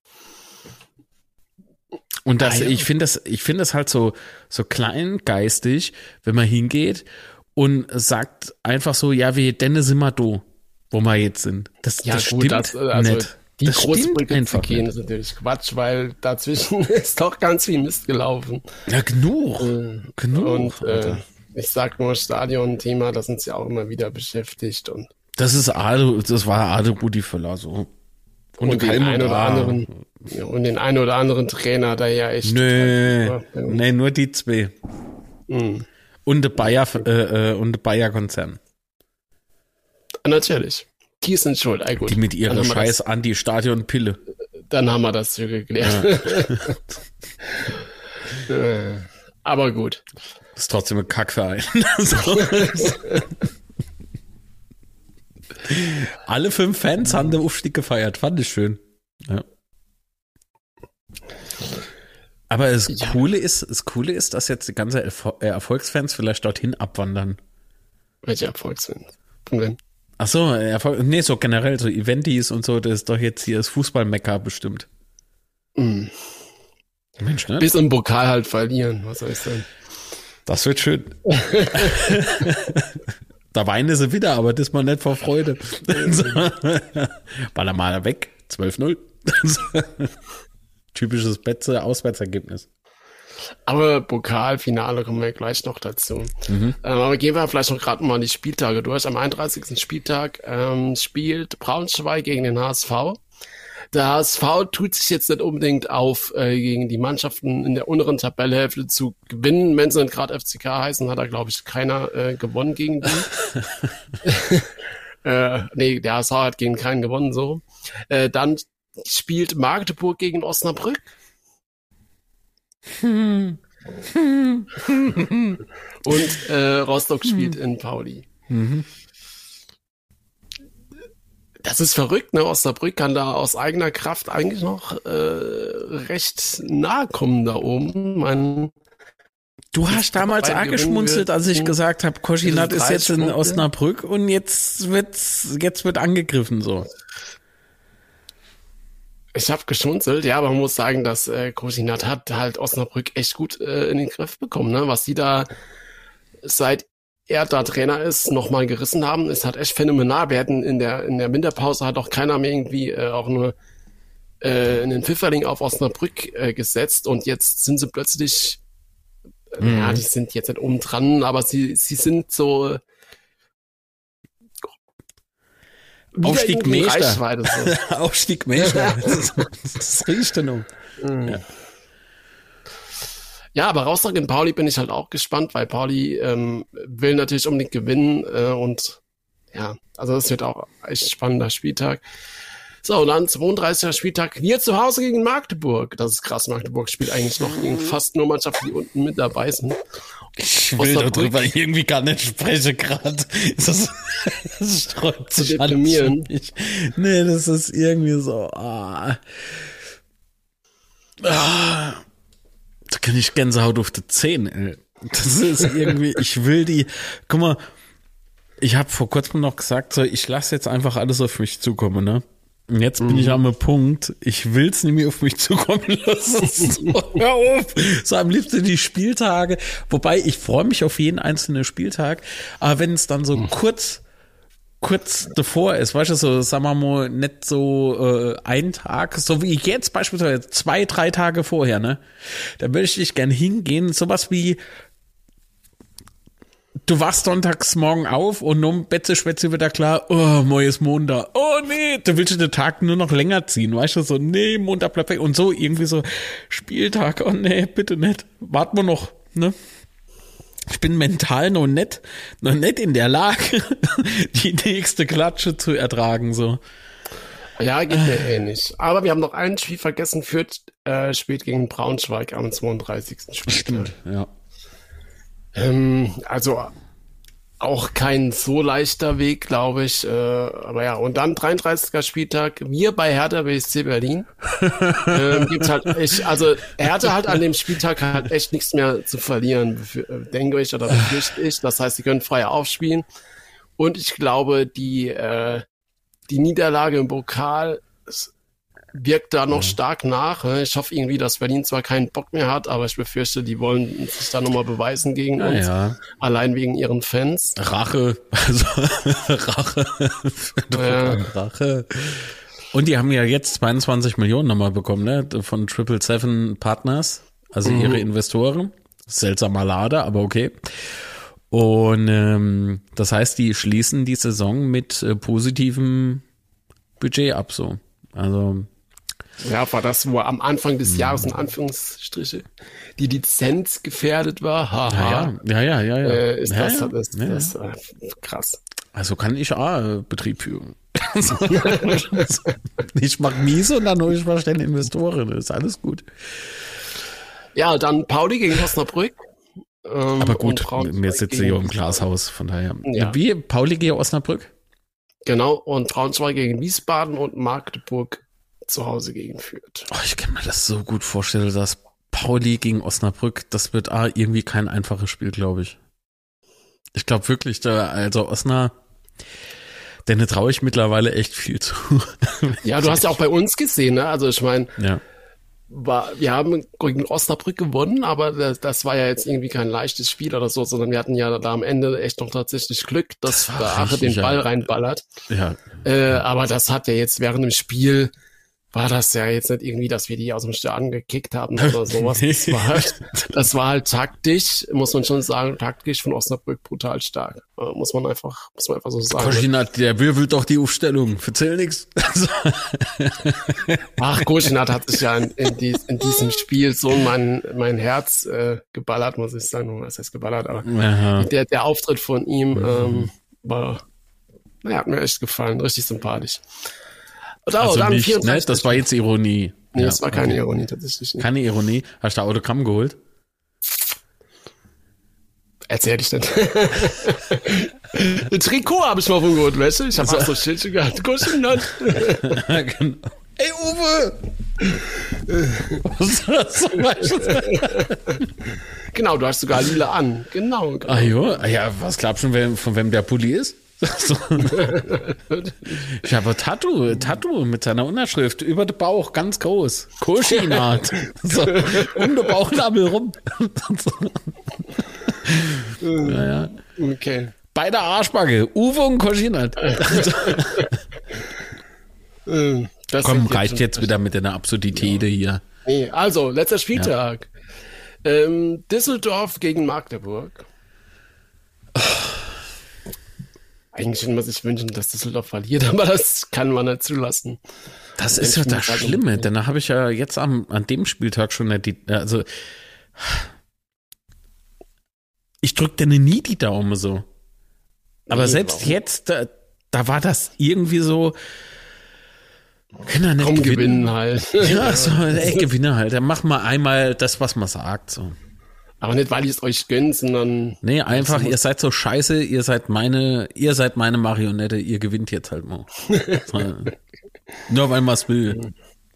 Und das, ich finde das halt so kleingeistig, wenn man hingeht und sagt einfach so, ja, wir Denne sind wir do, wo wir jetzt sind. Das stimmt nicht. Die Das große stimmt Brücke zu einfach gehen, nicht. ist natürlich Quatsch, weil dazwischen ist doch ganz viel Mist gelaufen. Ja, genug. Und ich sag nur Stadion-Thema, da sind sie auch immer wieder beschäftigt. Und Das war Ade Rudi Völler so. den einen oder anderen Trainer, der ja echt... Nee, nur die zwei. Und der Bayer-Konzern. Natürlich. Die sind schuld. Gut. Die mit ihrer scheiß Anti-Stadion-Pille. Dann haben wir das hier geklärt. Ja. Aber gut. Das ist trotzdem ein Kackverein. Alle 5 Fans haben den Aufstieg gefeiert. Fand ich schön. Ja. Aber das Coole ist, dass jetzt die ganzen Erfolgsfans vielleicht dorthin abwandern. Welche Erfolgsfans? Von wem? Ach so, so generell, so Eventis und so, das ist doch jetzt hier das Fußball-Mekka bestimmt. Mensch, ne? Bis im Pokal halt verlieren, was soll ich sagen? Das wird schön. Da weinen sie wieder, aber das mal nicht vor Freude. Baller mal weg, 12-0. Typisches Betze-Auswärtsergebnis. Aber Pokalfinale kommen wir gleich noch dazu. Aber gehen wir vielleicht noch gerade mal die Spieltage durch. Am 31. Spieltag spielt Braunschweig gegen den HSV. Der HSV tut sich jetzt nicht unbedingt auf, gegen die Mannschaften in der unteren Tabellenhälfte zu gewinnen. Wenn sie nicht gerade FCK heißen, hat da, glaube ich, keiner gewonnen gegen die. Nee, der HSV hat gegen keinen gewonnen, so. Dann spielt Magdeburg gegen Osnabrück. Und Rostock spielt in Pauli. Das ist verrückt, ne? Osnabrück kann da aus eigener Kraft eigentlich noch recht nahe kommen da oben. Du hast damals arg geschmunzelt, als ich gesagt habe, Koschinat ist jetzt in Osnabrück und jetzt wird angegriffen so. Ich habe geschmunzelt, ja, aber man muss sagen, dass Koschinat hat halt Osnabrück echt gut in den Griff bekommen, ne? Was die da seit er da Trainer ist, nochmal gerissen haben, ist halt echt phänomenal. Wir hätten in der Winterpause hat auch keiner mehr irgendwie auch nur einen Pfifferling auf Osnabrück gesetzt und jetzt sind sie plötzlich, ja, die sind jetzt nicht oben dran, aber sie sind so Aufstiegmeister. So. Aufstiegmeister. Das riecht dann um. Ja, aber Rostock in Pauli bin ich halt auch gespannt, weil Pauli will natürlich unbedingt gewinnen und ja, also das wird auch echt spannender Spieltag. So, und dann 32. Spieltag, wir zu Hause gegen Magdeburg. Das ist krass, Magdeburg spielt eigentlich noch gegen fast nur Mannschaften, die unten mit dabei sind. Ich will darüber irgendwie gar nicht sprechen gerade. Das sträubt sich deprimieren. Nee, das ist irgendwie so. Da kann ich Gänsehaut auf die Zähne, ey. Das ist irgendwie, ich will die, guck mal, ich habe vor kurzem noch gesagt, so, ich lasse jetzt einfach alles auf mich zukommen, ne? Und jetzt bin ich am Punkt, ich will's nicht mehr auf mich zukommen lassen. So, hör auf! So am liebsten die Spieltage. Wobei, ich freue mich auf jeden einzelnen Spieltag. Aber wenn es dann so kurz davor ist, weißt du, so, sagen wir mal, nicht so ein Tag, so wie jetzt beispielsweise 2-3 Tage vorher, ne? Da würde ich dich gern hingehen, sowas wie du wachst sonntags morgen auf und um Betze-Schwätze wird da klar, oh, neues Montag. Oh nee, du willst den Tag nur noch länger ziehen, weißt du, so, nee, Montag bleibt weg. Und so irgendwie so, Spieltag, oh nee, bitte nicht. Warten wir noch, ne? Ich bin mental noch nicht in der Lage, die nächste Klatsche zu ertragen, so. Ja, geht mir ähnlich. Aber wir haben noch ein Spiel vergessen, Fürth spielt gegen Braunschweig am 32. Spieltag. Stimmt, ja. Also auch kein so leichter Weg, glaube ich. Aber ja, und dann 33. Spieltag, wir bei Hertha BSC Berlin. Gibt's halt echt, also Hertha hat an dem Spieltag halt echt nichts mehr zu verlieren, denke ich oder befürchte ich. Das heißt, sie können frei aufspielen. Und ich glaube, die Niederlage im Pokal wirkt da noch stark nach. Ich hoffe irgendwie, dass Berlin zwar keinen Bock mehr hat, aber ich befürchte, die wollen sich da nochmal beweisen gegen uns. Ja. Allein wegen ihren Fans. Rache. Also, Rache. Rache. Und die haben ja jetzt 22 Millionen nochmal bekommen, ne? Von 777 Partners. Also ihre Investoren. Seltsamer Lader, aber okay. Und das heißt, die schließen die Saison mit positivem Budget ab, so. Also ja, war das, wo am Anfang des Jahres in Anführungsstriche die Lizenz gefährdet war? Haha. Ja. Ist das krass. Also kann ich auch Betrieb führen. Ich mach mies und dann hole ich mal schnell Investoren. Ist alles gut. Ja, dann Pauli gegen Osnabrück. Aber gut, wir sitzen hier im Glashaus, von daher. Ja. Wie? Pauli gegen Osnabrück? Genau, und Braunschweig gegen Wiesbaden und Magdeburg zu Hause gegen Fürth. Oh, ich kann mir das so gut vorstellen, dass Pauli gegen Osnabrück, das wird irgendwie kein einfaches Spiel, glaube ich. Ich glaube wirklich, also Osnabrück, denen traue ich mittlerweile echt viel zu. Ja, du hast ja auch bei uns gesehen, ne? Also ich meine, ja. Wir haben gegen Osnabrück gewonnen, aber das war ja jetzt irgendwie kein leichtes Spiel oder so, sondern wir hatten ja da am Ende echt noch tatsächlich Glück, dass der Ache den Ball reinballert. Ja. Aber das hat ja jetzt während dem Spiel war das ja jetzt nicht irgendwie, dass wir die aus dem Stadion gekickt haben oder sowas. Das war halt taktisch, muss man schon sagen, taktisch von Osnabrück brutal stark. Muss man einfach so sagen. Koschinat, der wirbelt doch die Aufstellung. Verzähl nix. Ach, Koschinat hat sich ja in diesem Spiel so mein Herz geballert, muss ich sagen. Was heißt geballert? Aber der Auftritt von ihm hat mir echt gefallen. Richtig sympathisch. Also dann nicht, ne? Das war jetzt Ironie. Nee, das war keine Ironie, tatsächlich nicht. Keine Ironie. Hast du da Autogramm geholt? Erzähl ich denn. Ein Trikot habe ich mal von geholt, weißt du? Ich habe auch so Schildchen gehabt. Koschinat. Genau. Ey, Uwe! Was ist das? Genau, du hast sogar lila an. Genau. Ah ja, was glaubst du, von wem der Pulli ist? So. Ich habe Tattoo mit seiner Unterschrift über den Bauch, ganz groß. Koschinat. So, um den Bauchnabel rum. Naja. Okay. Bei der Arschbacke, Uwe und Koschinat. Komm, reicht jetzt wieder mit der Absurdität hier. Nee, also, letzter Spieltag. Düsseldorf gegen Magdeburg. Eigentlich würde man sich wünschen, dass Düsseldorf verliert, aber das kann man nicht zulassen. Das ist ja das Schlimme, denn da habe ich ja jetzt an dem Spieltag schon also ich drücke denen nie die Daumen so. Aber selbst jetzt, da war das irgendwie so, kann er nicht gewinnen halt. Ja, so, gewinne halt. Dann mach mal einmal das, was man sagt, so. Aber nicht, weil ich es euch gönnt, sondern... Nee, einfach, ihr seid so scheiße, ihr seid meine Marionette, ihr gewinnt jetzt halt mal. Nur weil man es will.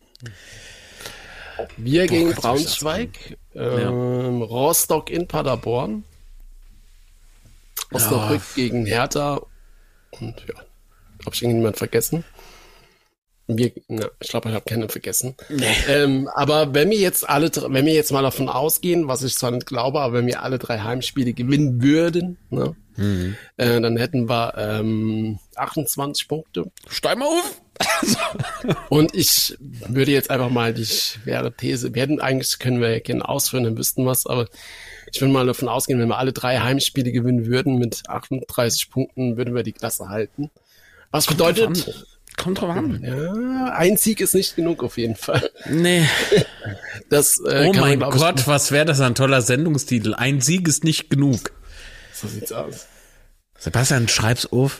Wir gegen Braunschweig, Rostock in Paderborn, Osnabrück gegen Hertha und ja, habe ich irgendjemand vergessen? Ich glaube, ich habe keinen vergessen. Nee. Aber wenn wir jetzt mal davon ausgehen, was ich zwar nicht glaube, aber wenn wir alle 3 Heimspiele gewinnen würden, ne, dann hätten wir 28 Punkte. Steig mal auf! Und ich würde jetzt einfach mal die schwere These, können wir gerne ausführen, dann wüssten wir es, aber ich würde mal davon ausgehen, wenn wir alle 3 Heimspiele gewinnen würden mit 38 Punkten, würden wir die Klasse halten. Was bedeutet... Kommt drauf an. Ja, ein Sieg ist nicht genug auf jeden Fall. Nee. Das, oh mein Gott, was wäre das ein toller Sendungstitel. Ein Sieg ist nicht genug. So sieht's aus. Sebastian, schreib's auf.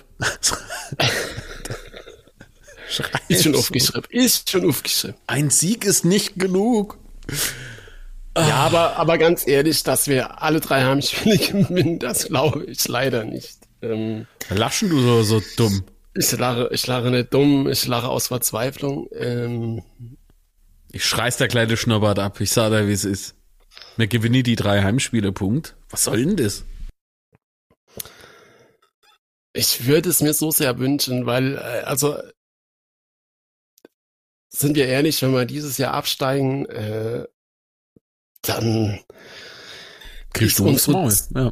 Ist schon aufgeschrieben. Ein Sieg ist nicht genug. Ja, aber ganz ehrlich, dass wir alle 3 Heimspiele gewinnen, das glaube ich leider nicht. Lachen du so dumm? Ich lache nicht dumm, ich lache aus Verzweiflung. Ich schreiß der kleine Schnurrbart ab, ich sag dir, wie es ist. Wir gewinnen die 3 Heimspiele, Punkt. Was soll denn das? Ich würde es mir so sehr wünschen, weil, also, sind wir ehrlich, wenn wir dieses Jahr absteigen, dann kriegst du uns Maul. Ja.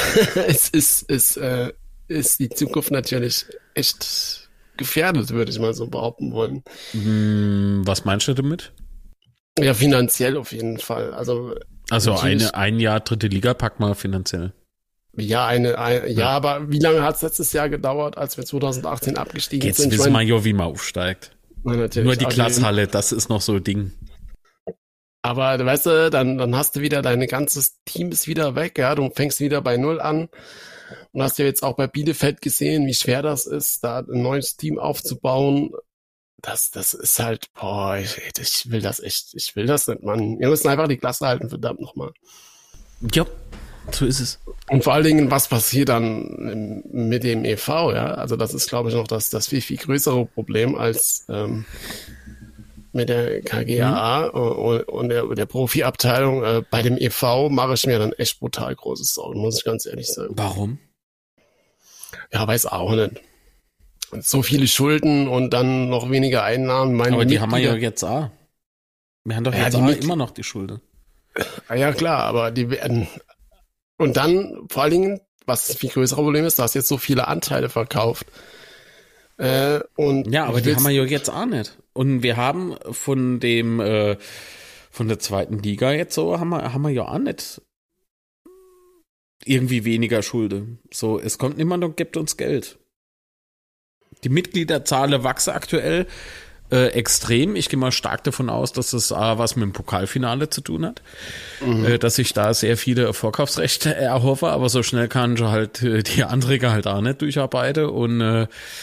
Ist die Zukunft natürlich echt gefährdet, würde ich mal so behaupten wollen. Was meinst du damit? Ja, finanziell auf jeden Fall. Also ein Jahr 3. Liga packt mal finanziell. Ja, aber wie lange hat es letztes Jahr gedauert, als wir 2018 abgestiegen jetzt sind? Jetzt wissen wir ja, wie man aufsteigt. Nur die Glashalle, das ist noch so ein Ding. Aber weißt du, dann hast du wieder, dein ganzes Team ist wieder weg, ja, du fängst wieder bei 0 an. Und hast ja jetzt auch bei Bielefeld gesehen, wie schwer das ist, da ein neues Team aufzubauen. Das ist halt, ich will das nicht, Mann. Wir müssen einfach die Klasse halten, verdammt nochmal. Ja, so ist es. Und vor allen Dingen, was passiert dann mit dem e.V., ja? Also das ist, glaube ich, noch das viel, viel größere Problem als mit der KGaA und der Profiabteilung. Bei dem e.V. mache ich mir dann echt brutal große Sorgen, muss ich ganz ehrlich sagen. Warum? Ja, weiß auch nicht. So viele Schulden und dann noch weniger Einnahmen. Aber die haben wir ja jetzt auch. Wir haben doch jetzt auch immer noch die Schulden. Ja, klar, aber die werden... Und dann, vor allen Dingen, was das viel größere Problem ist, du hast jetzt so viele Anteile verkauft. Ja, aber die haben wir ja jetzt auch nicht. Und wir haben von der zweiten Liga jetzt so, haben wir ja auch nicht irgendwie weniger Schulden. So, es kommt niemand und gibt uns Geld. Die Mitgliederzahl wächst aktuell extrem. Ich gehe mal stark davon aus, dass das was mit dem Pokalfinale zu tun hat. Dass ich da sehr viele Vorkaufsrechte erhoffe, aber so schnell kann ich halt die Anträge halt auch nicht durcharbeiten. Und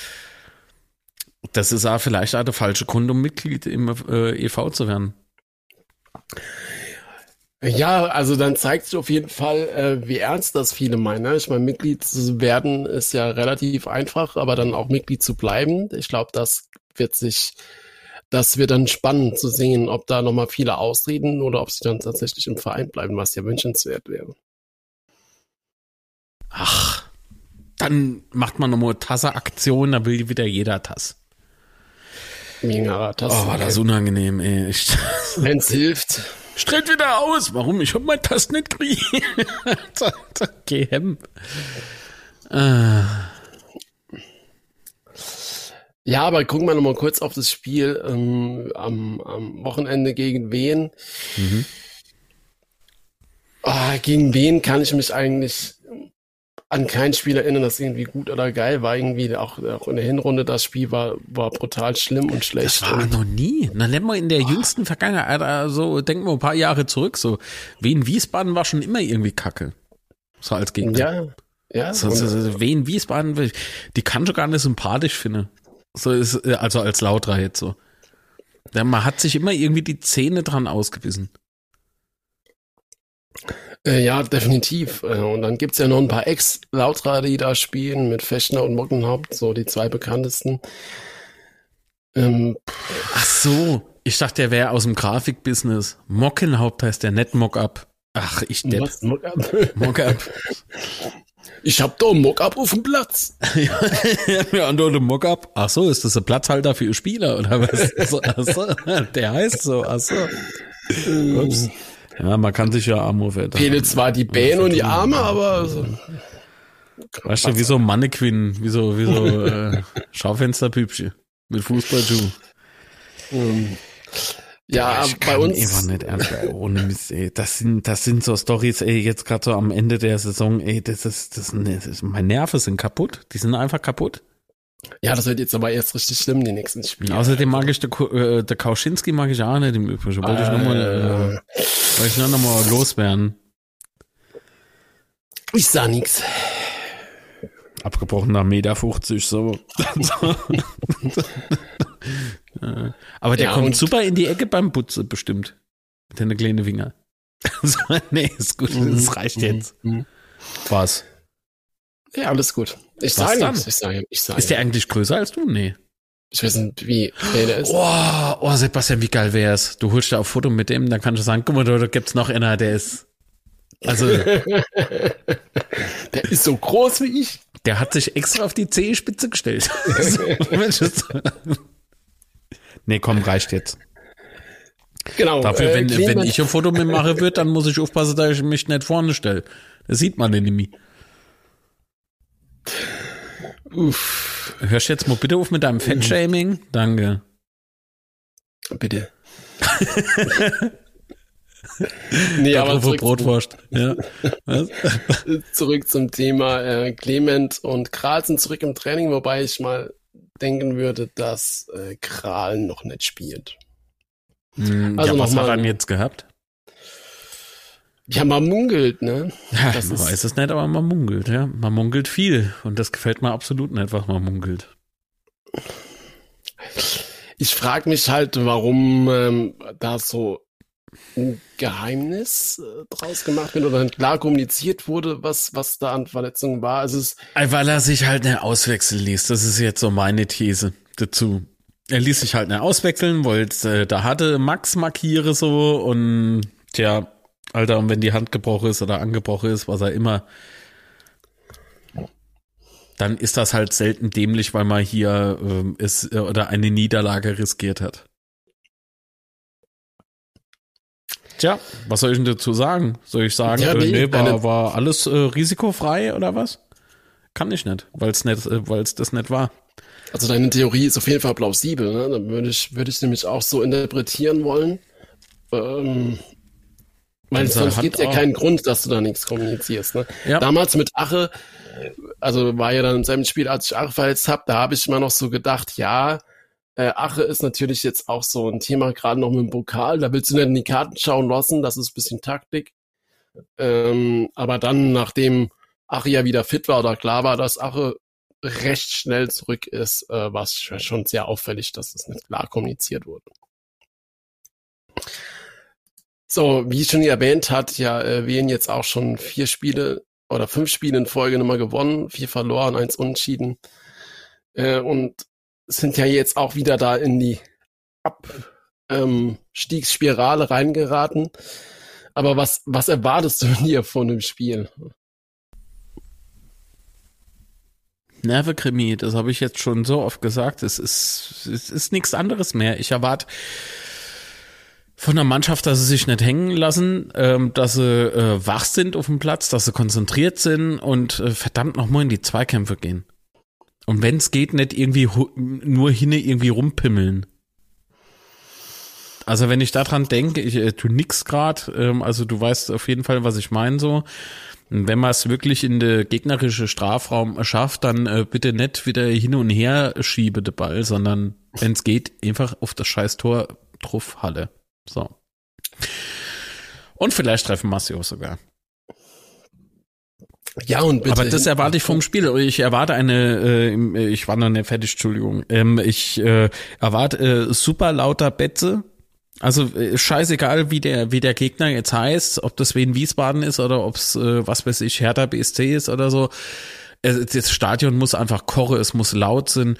das ist auch vielleicht auch der falsche Grund, um Mitglied im e.V. zu werden. Ja, also dann zeigt sich auf jeden Fall, wie ernst das viele meinen. Ne? Ich meine, Mitglied zu werden ist ja relativ einfach, aber dann auch Mitglied zu bleiben, ich glaube, das wird dann spannend zu sehen, ob da nochmal viele austreten oder ob sie dann tatsächlich im Verein bleiben, was ja wünschenswert wäre. Ach, dann macht man nochmal Tasse-Aktion, da will wieder jeder Tass. Mega Tasse. Oh, das ist unangenehm, ey. Wenn's hilft. Streit wieder aus. Warum? Ich hab mein Tass nicht gekriegt. Geh hem. Ja, aber gucken wir nochmal kurz auf das Spiel am Wochenende gegen Wien. Gegen Wien kann ich mich eigentlich an kein Spiel erinnern, das irgendwie gut oder geil war. Irgendwie auch in der Hinrunde, das Spiel war brutal schlimm und schlecht. Das war noch nie. Dann nennen wir in der jüngsten Vergangenheit, also denken wir ein paar Jahre zurück, so Wien-Wiesbaden war schon immer irgendwie kacke. So als Gegner. Ja. So, Wien-Wiesbaden, die kann ich gar nicht sympathisch finden. So ist, also als Lautra jetzt so. Ja, man hat sich immer irgendwie die Zähne dran ausgebissen. Ja, definitiv. Und dann gibt's ja noch ein paar Ex-Lautra, die da spielen, mit Fechner und Mockenhaupt, so die zwei bekanntesten. Ach so, ich dachte, der wäre aus dem Grafikbusiness. Mockenhaupt heißt der, nicht Mock-up. Ach, ich depp. Was? Mock-up? Mock-up. Ich hab da ein Mock-up auf dem Platz. Ja, und du Mock-up. Ach so, ist das ein Platzhalter für Spieler oder was? So, ach so, der heißt so, ach so. Ups. Ja, man kann sich ja Arme werden. Fehlen zwar die Beine und die Arme, aber so. Weißt du, wie so Mannequin, wie so Schaufensterpüppchen mit Fußballschuh. Ja, bei uns. Einfach nicht ernst, ohne Mist, ey. Das sind so Storys, ey, jetzt gerade so am Ende der Saison, ey, meine Nerven sind kaputt. Die sind einfach kaputt. Ja, das wird jetzt aber erst richtig schlimm, die nächsten Spiele. Außerdem mag ich der Kauschinski mag ich auch nicht im Übrigen. Wollte ich noch mal loswerden. Ich sah nix. Abgebrochen nach 1,50 Meter, so. Aber der kommt super in die Ecke beim Putze bestimmt. Mit den kleinen Finger. Nee, ist gut, das reicht jetzt. Was? Ja, alles gut. Ich sage nichts. Ist der eigentlich größer als du? Nee. Ich weiß nicht, wie der ist. Oh, Sebastian, wie geil wär's. Du holst da auf Foto mit dem, dann kannst du sagen, guck mal, da gibt's noch einer, der ist, also. Der ist so groß wie ich. Der hat sich extra auf die Zehenspitze gestellt. Nee, komm, reicht jetzt. Genau. Dafür, wenn ich ein Foto mitmachen würde, dann muss ich aufpassen, dass ich mich nicht vorne stelle. Das sieht man nämlich. Uff. Hörst du jetzt mal bitte auf mit deinem Fettshaming? Danke. Bitte. Nee, aber Brotwurst. Ja. Was? Zurück zum Thema Clement und Kral sind zurück im Training, wobei ich mal denken würde, dass Kral noch nicht spielt. Also ja, was hat er jetzt gehabt? Ja, man munkelt, ne? Ja, man weiß es nicht, aber man munkelt, ja. Man munkelt viel und das gefällt mir absolut nicht, was man munkelt. Ich frage mich halt, warum da so ein Geheimnis draus gemacht wird oder klar kommuniziert wurde, was da an Verletzungen war. Also weil er sich halt nicht auswechseln ließ. Das ist jetzt so meine These dazu. Er ließ sich halt nicht auswechseln, wollte, da hatte Max markiere so und tja, Alter, und wenn die Hand gebrochen ist oder angebrochen ist, was er immer, dann ist das halt selten dämlich, weil man hier oder eine Niederlage riskiert hat. Tja, was soll ich denn dazu sagen? Soll ich sagen, ja, war alles risikofrei oder was? Kann ich nicht, weil es das nicht war. Also deine Theorie ist auf jeden Fall plausibel, ne? Dann würde ich nämlich auch so interpretieren wollen. Weil Unsere sonst Hand gibt es ja auch. keinen Grund, dass du da nichts kommunizierst. Ne? Ja. Damals mit Ache, also war ja dann im selben Spiel, als ich Ache verletzt habe, da habe ich mir noch so gedacht, ja, Ache ist natürlich jetzt auch so ein Thema, gerade noch mit dem Pokal, da willst du nicht in die Karten schauen lassen, das ist ein bisschen Taktik. Aber dann, nachdem Ache ja wieder fit war oder klar war, dass Ache recht schnell zurück ist, war es schon sehr auffällig, dass das nicht klar kommuniziert wurde. So, wie schon erwähnt, hat ja Wien jetzt auch schon 4 Spiele oder 5 Spiele in Folge nochmal gewonnen, 4 verloren, 1 unentschieden. Und sind ja jetzt auch wieder da in die Abstiegsspirale reingeraten. Aber was erwartest du hier von dem Spiel? Nervekrimi, das habe ich jetzt schon so oft gesagt. Es ist nichts anderes mehr. Ich erwarte von der Mannschaft, dass sie sich nicht hängen lassen, dass sie wach sind auf dem Platz, dass sie konzentriert sind und verdammt nochmal in die Zweikämpfe gehen. Und wenn es geht, nicht irgendwie nur irgendwie rumpimmeln. Also wenn ich daran denke, ich tu nix grad, also du weißt auf jeden Fall, was ich meine so. Und wenn man es wirklich in der gegnerische Strafraum schafft, dann bitte nicht wieder hin und her schiebe den Ball, sondern wenn es geht, einfach auf das scheiß Tor drauf Halle. So. Und vielleicht treffen Massio sogar. Ja, und bitte. Aber das erwarte ich vom Spiel. Ich erwarte ich war noch nicht fertig, Entschuldigung. Ich erwarte super lauter Betze. Also scheißegal, wie der Gegner jetzt heißt, ob das Wien Wiesbaden ist oder ob es, was weiß ich, Hertha BSC ist oder so. Das Stadion muss einfach kochen, es muss laut sein.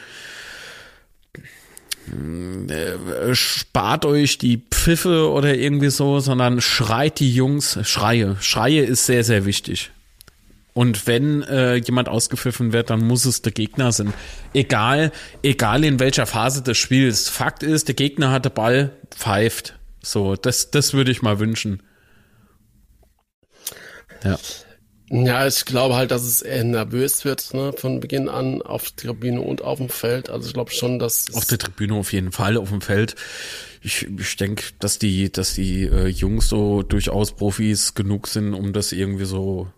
Spart euch die Pfiffe oder irgendwie so, sondern schreit die Jungs, Schreie ist sehr, sehr wichtig. Und wenn jemand ausgepfiffen wird, dann muss es der Gegner sein. Egal in welcher Phase des Spiels. Fakt ist, der Gegner hat den Ball, pfeift. So, das würde ich mal wünschen. Ja. Ja, ich glaube halt, dass es eher nervös wird, ne, von Beginn an auf der Tribüne und auf dem Feld. Also ich glaube schon, dass auf der Tribüne auf jeden Fall, auf dem Feld. Ich denke, dass die Jungs so durchaus Profis genug sind, um das irgendwie so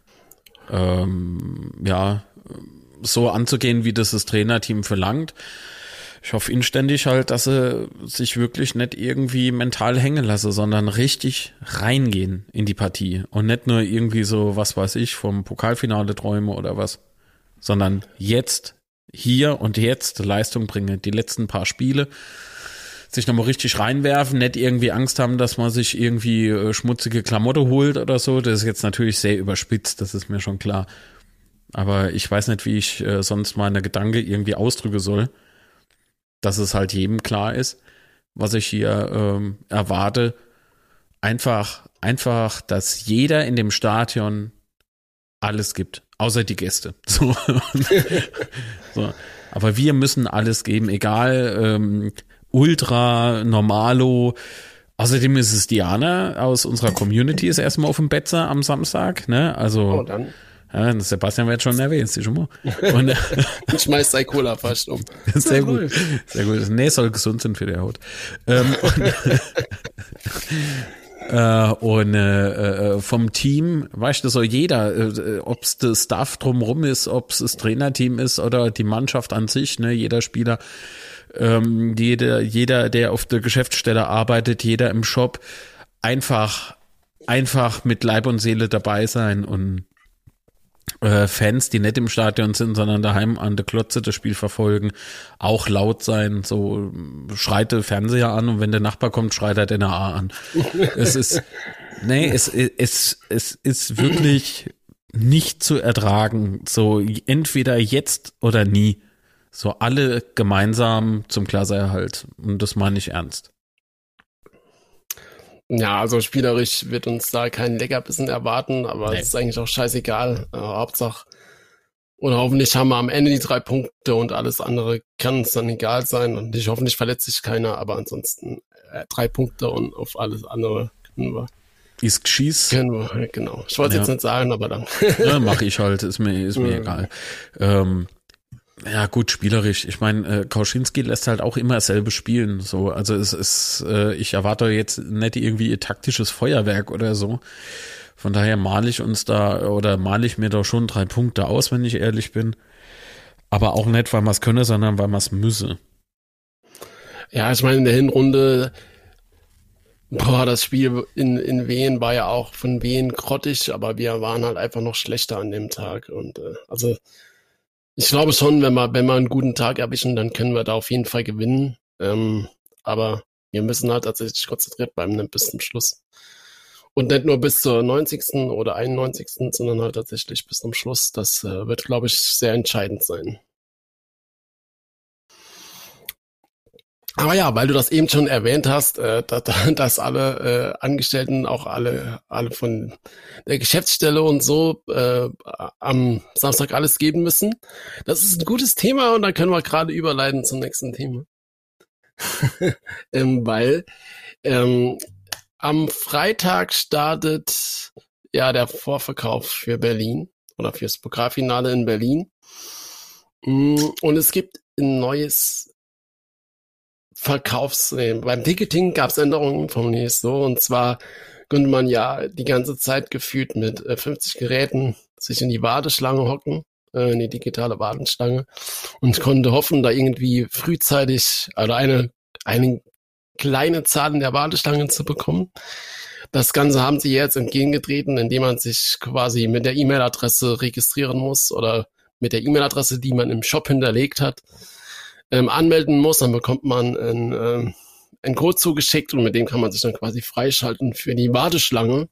so anzugehen, wie das Trainerteam verlangt. Ich hoffe inständig halt, dass sie sich wirklich nicht irgendwie mental hängen lassen, sondern richtig reingehen in die Partie und nicht nur irgendwie so, was weiß ich, vom Pokalfinale träume oder was, sondern jetzt, hier und jetzt Leistung bringen, die letzten paar Spiele, sich nochmal richtig reinwerfen, nicht irgendwie Angst haben, dass man sich irgendwie schmutzige Klamotte holt oder so. Das ist jetzt natürlich sehr überspitzt, das ist mir schon klar. Aber ich weiß nicht, wie ich sonst meine Gedanken irgendwie ausdrücken soll, dass es halt jedem klar ist, was ich hier erwarte. Einfach, dass jeder in dem Stadion alles gibt, außer die Gäste. So. So. Aber wir müssen alles geben, egal Ultra, Normalo. Außerdem ist es Diana aus unserer Community ist erstmal auf dem Betzer am Samstag, ne? Also dann. Ja, Sebastian wird schon erwähnt, sieh schon mal. Und ich schmeiß sein Cola fast um. Sehr gut. Sehr gut. Nee, soll gesund sein für die Haut. Vom Team, weißt du, soll jeder, ob es der Staff drumherum ist, ob es das Trainerteam ist oder die Mannschaft an sich, ne, jeder Spieler, jeder, der auf der Geschäftsstelle arbeitet, jeder im Shop, einfach mit Leib und Seele dabei sein und Fans, die nicht im Stadion sind, sondern daheim an der Klotze das Spiel verfolgen, auch laut sein, so schreit der Fernseher an und wenn der Nachbar kommt, schreit er den AA an. Es ist wirklich nicht zu ertragen, so entweder jetzt oder nie, so alle gemeinsam zum Klassenerhalt und das meine ich ernst. Ja, also spielerisch wird uns da kein Leckerbissen erwarten, aber es ist eigentlich auch scheißegal. Hauptsache, oder hoffentlich haben wir am Ende die 3 Punkte und alles andere kann es dann egal sein. Und hoffentlich verletzt sich keiner, aber ansonsten 3 Punkte und auf alles andere können wir. Ist geschieß. Genau. Ich wollte jetzt nicht sagen, aber dann. Ja, mache ich halt, ist mir egal. Ja, gut, spielerisch. Ich meine, Kauschinski lässt halt auch immer dasselbe spielen. So, also es ist, ich erwarte jetzt nicht irgendwie ihr taktisches Feuerwerk oder so. Von daher male ich mir da schon 3 Punkte aus, wenn ich ehrlich bin. Aber auch nicht, weil man es könne, sondern weil man es müsse. Ja, ich meine, in der Hinrunde, das Spiel in Wien war ja auch von Wien grottig, aber wir waren halt einfach noch schlechter an dem Tag. Und also ich glaube schon, wenn wir einen guten Tag erwischen, dann können wir da auf jeden Fall gewinnen. Aber wir müssen halt tatsächlich konzentriert bleiben bis zum Schluss. Und nicht nur bis zur 90. oder 91., sondern halt tatsächlich bis zum Schluss. Das wird, glaube ich, sehr entscheidend sein. Aber ja, weil du das eben schon erwähnt hast, dass alle Angestellten, auch alle von der Geschäftsstelle und so am Samstag alles geben müssen. Das ist ein gutes Thema und da können wir gerade überleiten zum nächsten Thema. Weil am Freitag startet ja der Vorverkauf für Berlin oder fürs Pokalfinale in Berlin. Und es gibt ein neues beim Ticketing gab es Änderungen, formuliere ich so, und zwar konnte man ja die ganze Zeit gefühlt mit 50 Geräten sich in die Warteschlange hocken, in die digitale Warteschlange, und konnte hoffen, da irgendwie frühzeitig oder eine kleine Zahl in der Warteschlange zu bekommen. Das Ganze haben sie jetzt entgegengetreten, indem man sich quasi mit der E-Mail-Adresse registrieren muss oder mit der E-Mail-Adresse, die man im Shop hinterlegt hat, anmelden muss. Dann bekommt man einen Code zugeschickt und mit dem kann man sich dann quasi freischalten für die Warteschlange.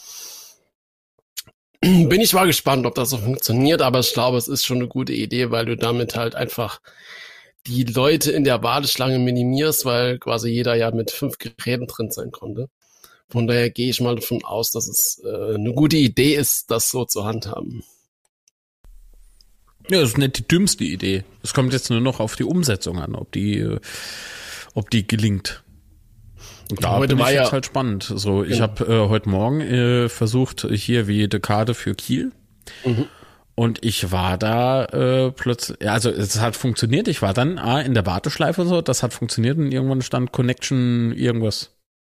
Bin ich mal gespannt, ob das so funktioniert, aber ich glaube, es ist schon eine gute Idee, weil du damit halt einfach die Leute in der Warteschlange minimierst, weil quasi jeder ja mit 5 Geräten drin sein konnte. Von daher gehe ich mal davon aus, dass es eine gute Idee ist, das so zu handhaben. Ja, das ist nicht die dümmste Idee. Es kommt jetzt nur noch auf die Umsetzung an, ob die gelingt. Und da bin ich jetzt halt spannend. So, ich habe heute Morgen versucht, hier wie die Karte für Kiel. Mhm. Und ich war da plötzlich, also es hat funktioniert. Ich war dann in der Warteschleife und so, das hat funktioniert und irgendwann stand Connection irgendwas.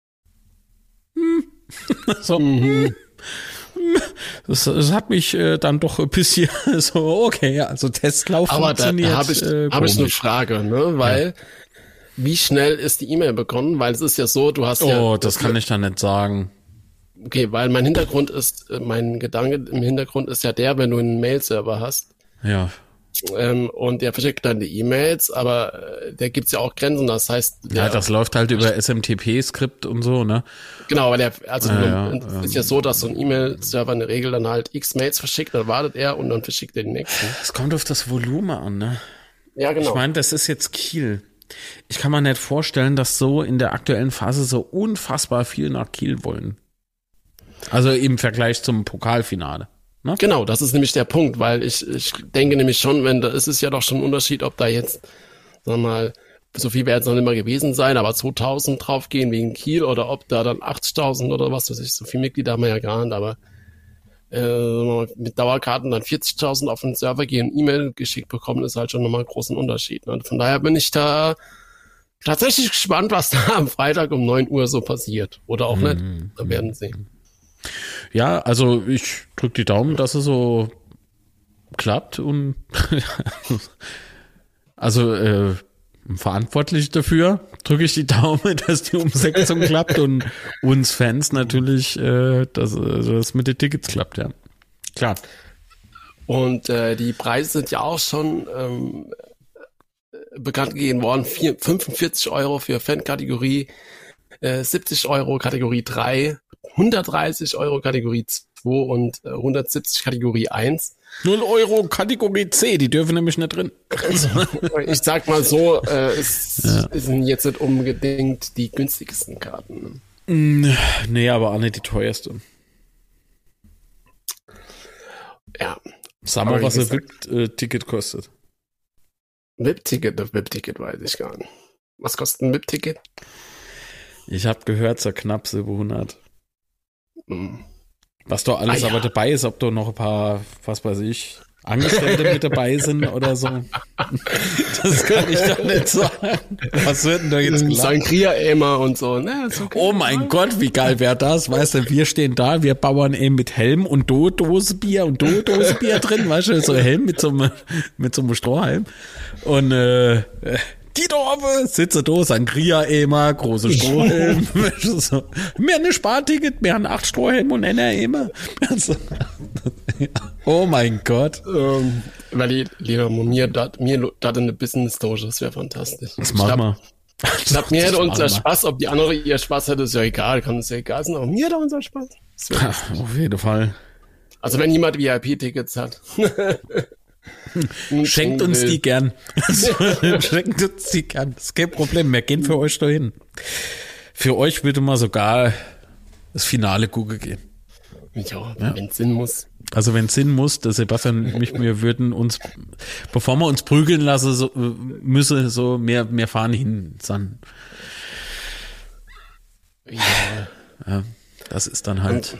So. Mhm. Das hat mich dann doch ein bisschen so, okay, also Testlauf funktioniert. Aber da hab ich eine Frage, ne, weil wie schnell ist die E-Mail bekommen? Weil es ist ja so, du hast das kann ich dann nicht sagen. Okay, weil mein Gedanke im Hintergrund ist ja der, wenn du einen Mail-Server hast. Ja. Und der verschickt dann die E-Mails, aber der gibt's ja auch Grenzen, das heißt... das läuft halt über SMTP-Skript und so, ne? Genau, weil ist ja so, dass so ein E-Mail-Server in der Regel dann halt x Mails verschickt, dann wartet er und dann verschickt er den nächsten. Es kommt auf das Volumen an, ne? Ja, genau. Ich meine, das ist jetzt Kiel. Ich kann mir nicht vorstellen, dass so in der aktuellen Phase so unfassbar viel nach Kiel wollen. Also im Vergleich zum Pokalfinale. Ne? Genau, das ist nämlich der Punkt, weil ich denke nämlich schon, ist es ja doch schon ein Unterschied, ob da jetzt, sagen wir mal, so viel werden es noch nicht mal gewesen sein, aber 2000 draufgehen wegen Kiel oder ob da dann 80.000 oder was weiß ich, so viele Mitglieder haben wir ja gar nicht, aber mit Dauerkarten dann 40.000 auf den Server gehen, E-Mail geschickt bekommen, ist halt schon nochmal einen großen Unterschied. Ne? Von daher bin ich da tatsächlich gespannt, was da am Freitag um 9 Uhr so passiert. Oder auch nicht, wir werden sehen. Ja, also ich drücke die Daumen, dass es so klappt und also verantwortlich dafür drücke ich die Daumen, dass die Umsetzung klappt und uns Fans natürlich, dass das mit den Tickets klappt, ja. Klar. Und die Preise sind ja auch schon bekannt gegeben worden. 45 € für Fan-Kategorie, 70 € Kategorie 3, 130 € Kategorie 2 und 170 Kategorie 1. 0 € Kategorie C, die dürfen nämlich nicht drin. Ich sag mal so, sind jetzt nicht unbedingt die günstigsten Karten. Nee, aber auch nicht die teuerste. Ja. Sag mal, was ein VIP-Ticket kostet. VIP-Ticket weiß ich gar nicht. Was kostet ein VIP-Ticket? Ich habe gehört, so knapp 700. Was doch alles aber dabei ist, ob du noch ein paar, was weiß ich, Angestellte mit dabei sind oder so. Das kann ich doch nicht sagen. Was wird denn da jetzt gelacht? Sangria-Eimer und so. Ne, okay. Oh mein Gott, wie geil wäre das? Weißt du, wir stehen da, wir bauern eben mit Helm und Dose Bier und Dose Bier drin, weißt du, so Helm mit so einem Strohhalm. Und die Dorfe sitze da, Sangria-Eimer, große Strohhelm. So. Mehr eine Sparticket, mehr ein 8 Strohhelm und einer Eimer. Oh mein Gott. Weil lieber mir eine Business-Doge, das wäre fantastisch. Das machen wir. Ich glaube, mir hätte unser Spaß, ob die andere ihr Spaß hätte, ist ja egal, kann es ja egal sein, aber mir hätte unser Spaß. Auf jeden Fall. Also wenn jemand VIP-Tickets hat. Schenkt uns die gern. Schenkt uns die gern. Das ist kein Problem. Wir gehen für euch dahin. Für euch würde man sogar das Finale gucken gehen. Ja, wenn es Sinn muss. Also wenn es Sinn muss, der Sebastian und mich, wir würden uns, bevor wir uns prügeln lassen, müsse so mehr fahren hin. Ja, das ist dann halt.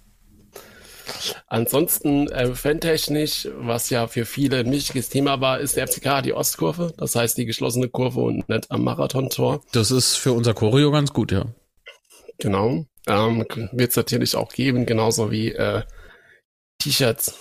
Ansonsten fantechnisch, was ja für viele ein wichtiges Thema war, ist der FCK die Ostkurve. Das heißt die geschlossene Kurve und nicht am Marathontor. Das ist für unser Choreo ganz gut, ja. Genau. Wird es natürlich auch geben, genauso wie T-Shirts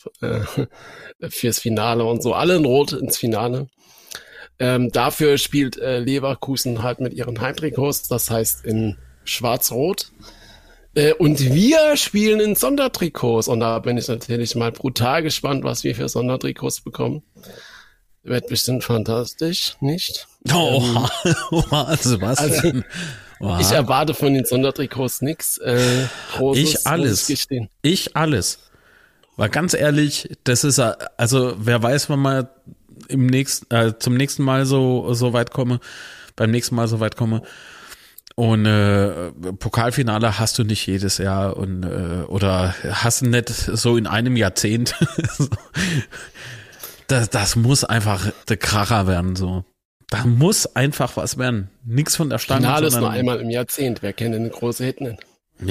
fürs Finale und so. Alle in Rot ins Finale. Dafür spielt Leverkusen halt mit ihren Heimtrikots, das heißt in Schwarz-Rot. Und wir spielen in Sondertrikots. Und da bin ich natürlich mal brutal gespannt, was wir für Sondertrikots bekommen. Wird bestimmt fantastisch, nicht? Also was? Also, ich erwarte von den Sondertrikots nichts Großes. Ich alles. Weil ganz ehrlich, das ist, also wer weiß, wann mal zum nächsten Mal so weit komme, beim nächsten Mal so weit komme. Und Pokalfinale hast du nicht jedes Jahr und oder hast du nicht so in einem Jahrzehnt. Das muss einfach der Kracher werden, so. Da muss einfach was werden. Nix von der Stange. Finale ist nur einmal im Jahrzehnt. Wer kennt eine große Hit nicht? Ja.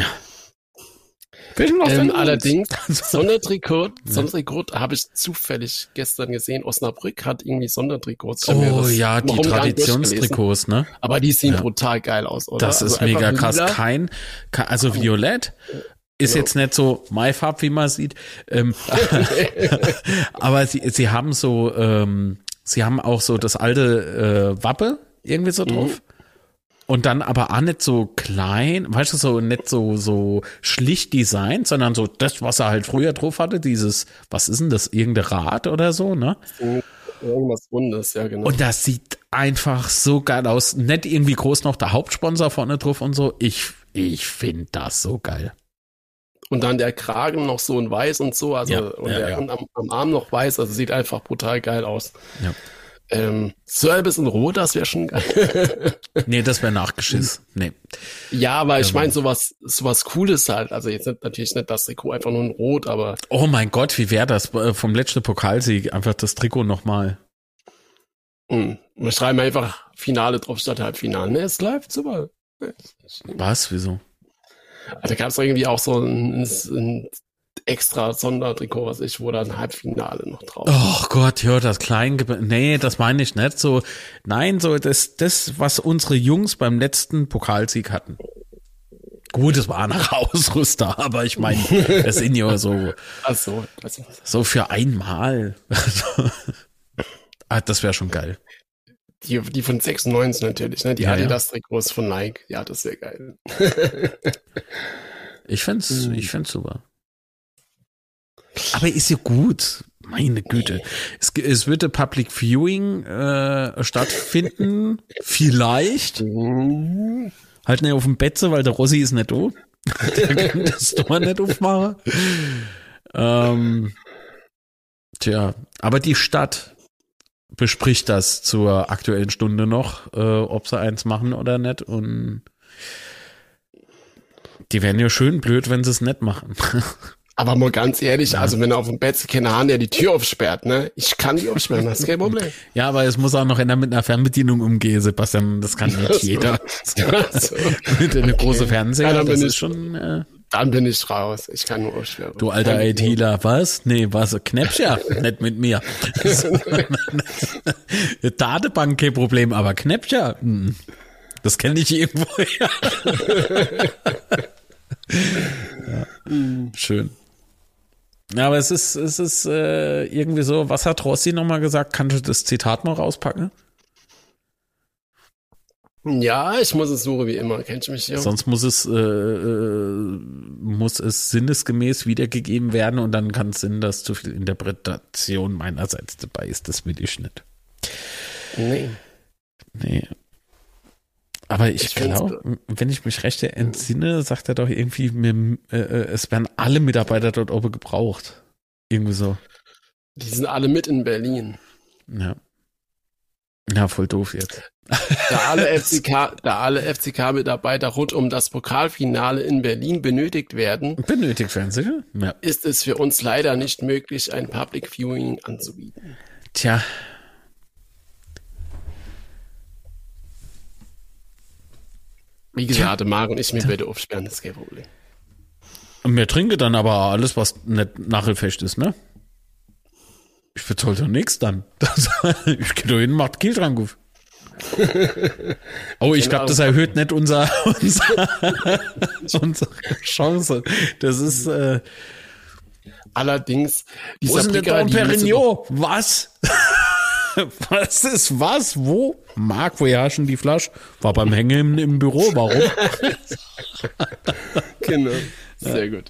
Allerdings, Sondertrikot habe ich zufällig gestern gesehen. Osnabrück hat irgendwie Sondertrikots. Oh ja, die Traditionstrikots, ne? Aber die sehen brutal geil aus, oder? Das ist mega krass. Also Violett ist jetzt nicht so Maifarb, wie man sieht. Aber sie haben so, sie haben auch so das alte Wappe irgendwie so drauf. Und dann aber auch nicht so klein, weißt du, so nicht so schlicht designt, sondern so das, was er halt früher drauf hatte, dieses, was ist denn das, irgendein Rad oder so, ne? Irgendwas Rundes, ja, genau. Und das sieht einfach so geil aus. Nicht irgendwie groß noch der Hauptsponsor vorne drauf und so. Ich finde das so geil. Und dann der Kragen noch so in weiß und so, also und am Arm noch weiß, also sieht einfach brutal geil aus. Ja. So ein bisschen rot, das wäre schon geil. Nee, das wäre Nachgeschiss. Nee. Ja, aber ich meine, sowas Cooles halt. Also jetzt natürlich nicht das Trikot einfach nur in Rot, aber. Oh mein Gott, wie wäre das vom letzten Pokalsieg? Einfach das Trikot nochmal. Wir schreiben einfach Finale drauf statt Halbfinale. Ne, es läuft super. Was? Wieso? Also gab es irgendwie auch so ein extra Sondertrikot, wo dann Halbfinale noch drauf. Oh Gott, ja, das nee, das meine ich nicht so. Nein, so das, was unsere Jungs beim letzten Pokalsieg hatten. Gut, es war ein Ausrüster, aber ich meine, das sind ja so. Ach so. So für einmal. Das wäre schon geil. Die von 96 natürlich, ne? Die Adidas-Trikots von Nike. Ja, das wäre geil. Ich find's super. Aber ist ja gut. Meine Güte. Es wird ein Public Viewing stattfinden. Vielleicht. Halt nicht auf dem Betze, weil der Rossi ist nicht da. Der kann das Tor nicht aufmachen. Tja, aber die Stadt bespricht das zur aktuellen Stunde noch, ob sie eins machen oder nicht. Und die wären ja schön blöd, wenn sie es nicht machen. Aber mal ganz ehrlich, also wenn er auf dem Bett keine Hand, der die Tür aufsperrt, ne? Ich kann die aufsperren, das ist kein Problem. Ja, aber es muss auch noch einer mit einer Fernbedienung umgehen, Sebastian, das kann nicht jeder. So. Mit einer großen Fernseher, das ist schon... Dann bin ich raus. Ich kann nur Aufschwärmen. Du alter ITler, was? Nee, was? Knäpscher? Nicht mit mir. Datenbank kein Problem, aber Knäpscher? Das kenne ich irgendwo. Ja. Schön. Ja, aber es ist irgendwie so, was hat Rossi nochmal gesagt? Kannst du das Zitat mal rauspacken? Ja, ich muss es suchen wie immer. Kennst du mich ja? Sonst muss es sinnesgemäß wiedergegeben werden und dann kann es sein, dass zu viel Interpretation meinerseits dabei ist. Das will ich nicht. Nee. Aber ich glaube, wenn ich mich recht entsinne, sagt er doch irgendwie, es werden alle Mitarbeiter dort oben gebraucht. Irgendwie so. Die sind alle mit in Berlin. Ja, voll doof jetzt. Da alle FCK-Mitarbeiter rund um das Pokalfinale in Berlin benötigt werden, sicher? Ja. Ist es für uns leider nicht möglich, ein Public Viewing anzubieten. Tja. Wie gesagt, Marc und ich mir bitte aufsperren, das ist kein Problem. Und wir trinken dann aber alles, was nicht nachgelfecht ist, ne? Ich bezahle doch nichts dann. Ich gehe da hin und mach Kiel dran auf. Oh, ich glaube, das erhöht nicht unsere Chance. Das ist allerdings dieser Wo ist denn der Dom Perignon? Was? Was ist was? Wo? Marc, woher hast du die Flasche? War beim Hängen im Büro. Warum? Genau. Sehr gut.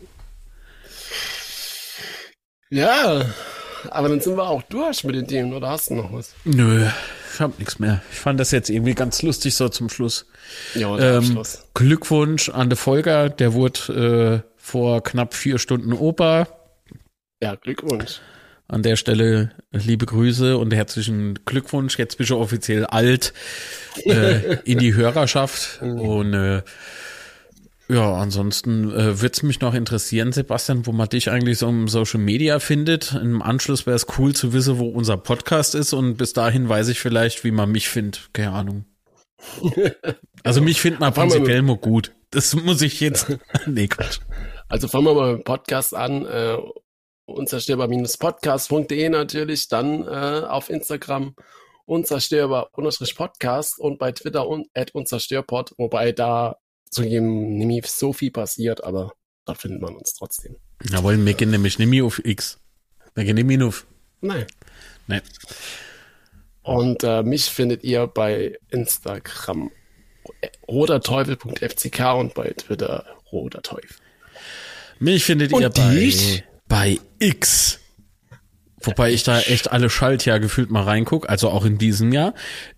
Ja, aber dann sind wir auch durch mit den Themen, oder hast du noch was? Nö, ich hab nichts mehr. Ich fand das jetzt irgendwie ganz lustig so zum Schluss. Ja, Schluss. Glückwunsch an den Volker, der wurde vor knapp 4 Stunden Opa. Ja, Glückwunsch. An der Stelle liebe Grüße und herzlichen Glückwunsch. Jetzt bist du offiziell alt in die Hörerschaft. Und ja, ansonsten wird's mich noch interessieren, Sebastian, wo man dich eigentlich so im Social Media findet. Im Anschluss wäre es cool zu wissen, wo unser Podcast ist. Und bis dahin weiß ich vielleicht, wie man mich findet. Keine Ahnung. Also mich findet man prinzipiell mal gut. Das muss ich jetzt... Nee, Quatsch. Also fangen wir mal mit dem Podcast an. Unzerstörbar-podcast.de natürlich, dann auf Instagram unzerstörbar_podcast und bei Twitter @unzerstörpod, wobei da zugegeben nicht so viel passiert, aber da findet man uns trotzdem. Jawohl, wir gehen nämlich nicht mehr auf X. Wir gehen nicht mehr auf. Nein. Nee. Und mich findet ihr bei Instagram roterteufel.fck und bei Twitter roterteufel. Mich findet ihr bei X. Wobei ich da echt alle Schaltjahr gefühlt mal reingucke, also auch in diesem Jahr.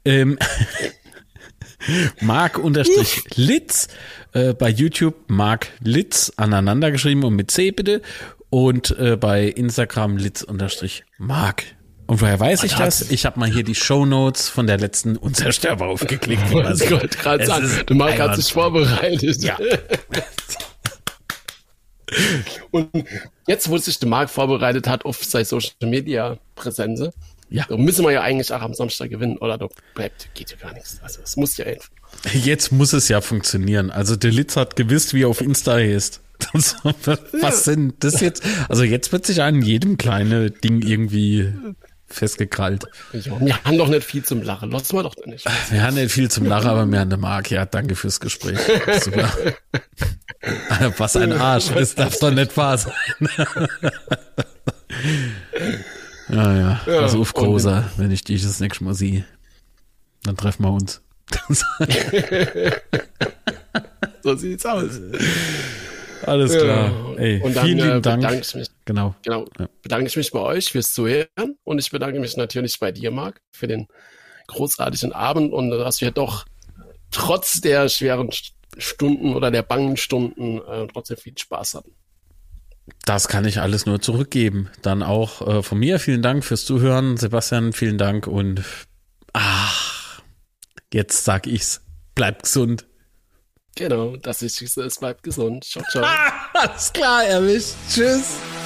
Marc_Litz, bei YouTube Marc Litz, aneinander geschrieben und mit C bitte. Und bei Instagram Litz_Marc. Und woher weiß ich das? Ich habe mal hier die Shownotes von der letzten Unzerstörbar aufgeklickt. Du Marc hat sich vorbereitet. Ja. Und jetzt, wo sich der Marc vorbereitet hat auf seine Social Media Präsenz, ja, da müssen wir ja eigentlich auch am Samstag gewinnen, oder? Da geht ja gar nichts. Also es muss ja einfach. Jetzt muss es ja funktionieren. Also der Litz hat gewusst, wie er auf Insta ist. Was sind das jetzt? Also jetzt wird sich an jedem kleinen Ding irgendwie festgekrallt. Ja, wir haben doch nicht viel zum Lachen. Lass mal doch nicht. Wir haben nicht viel zum Lachen, aber wir haben eine Marc. Ja, danke fürs Gespräch. Super. Was ein Arsch. Das darf doch nicht wahr sein. Ja. Also auf Großer, wenn ich dich das nächste Mal sehe, dann treffen wir uns. So sieht's aus. Alles klar. Ey, und dann vielen lieben Dank. Bedanke ich mich, genau. Bedanke ich mich bei euch fürs Zuhören und ich bedanke mich natürlich bei dir, Marc, für den großartigen Abend und dass wir doch trotz der schweren Stunden oder der bangen Stunden trotzdem viel Spaß hatten. Das kann ich alles nur zurückgeben. Dann auch von mir vielen Dank fürs Zuhören. Sebastian, vielen Dank und jetzt sag ich's. Bleibt gesund. Genau, das Wichtigste ist, bleibt gesund. Ciao, ciao. Alles klar, erwischt. Tschüss.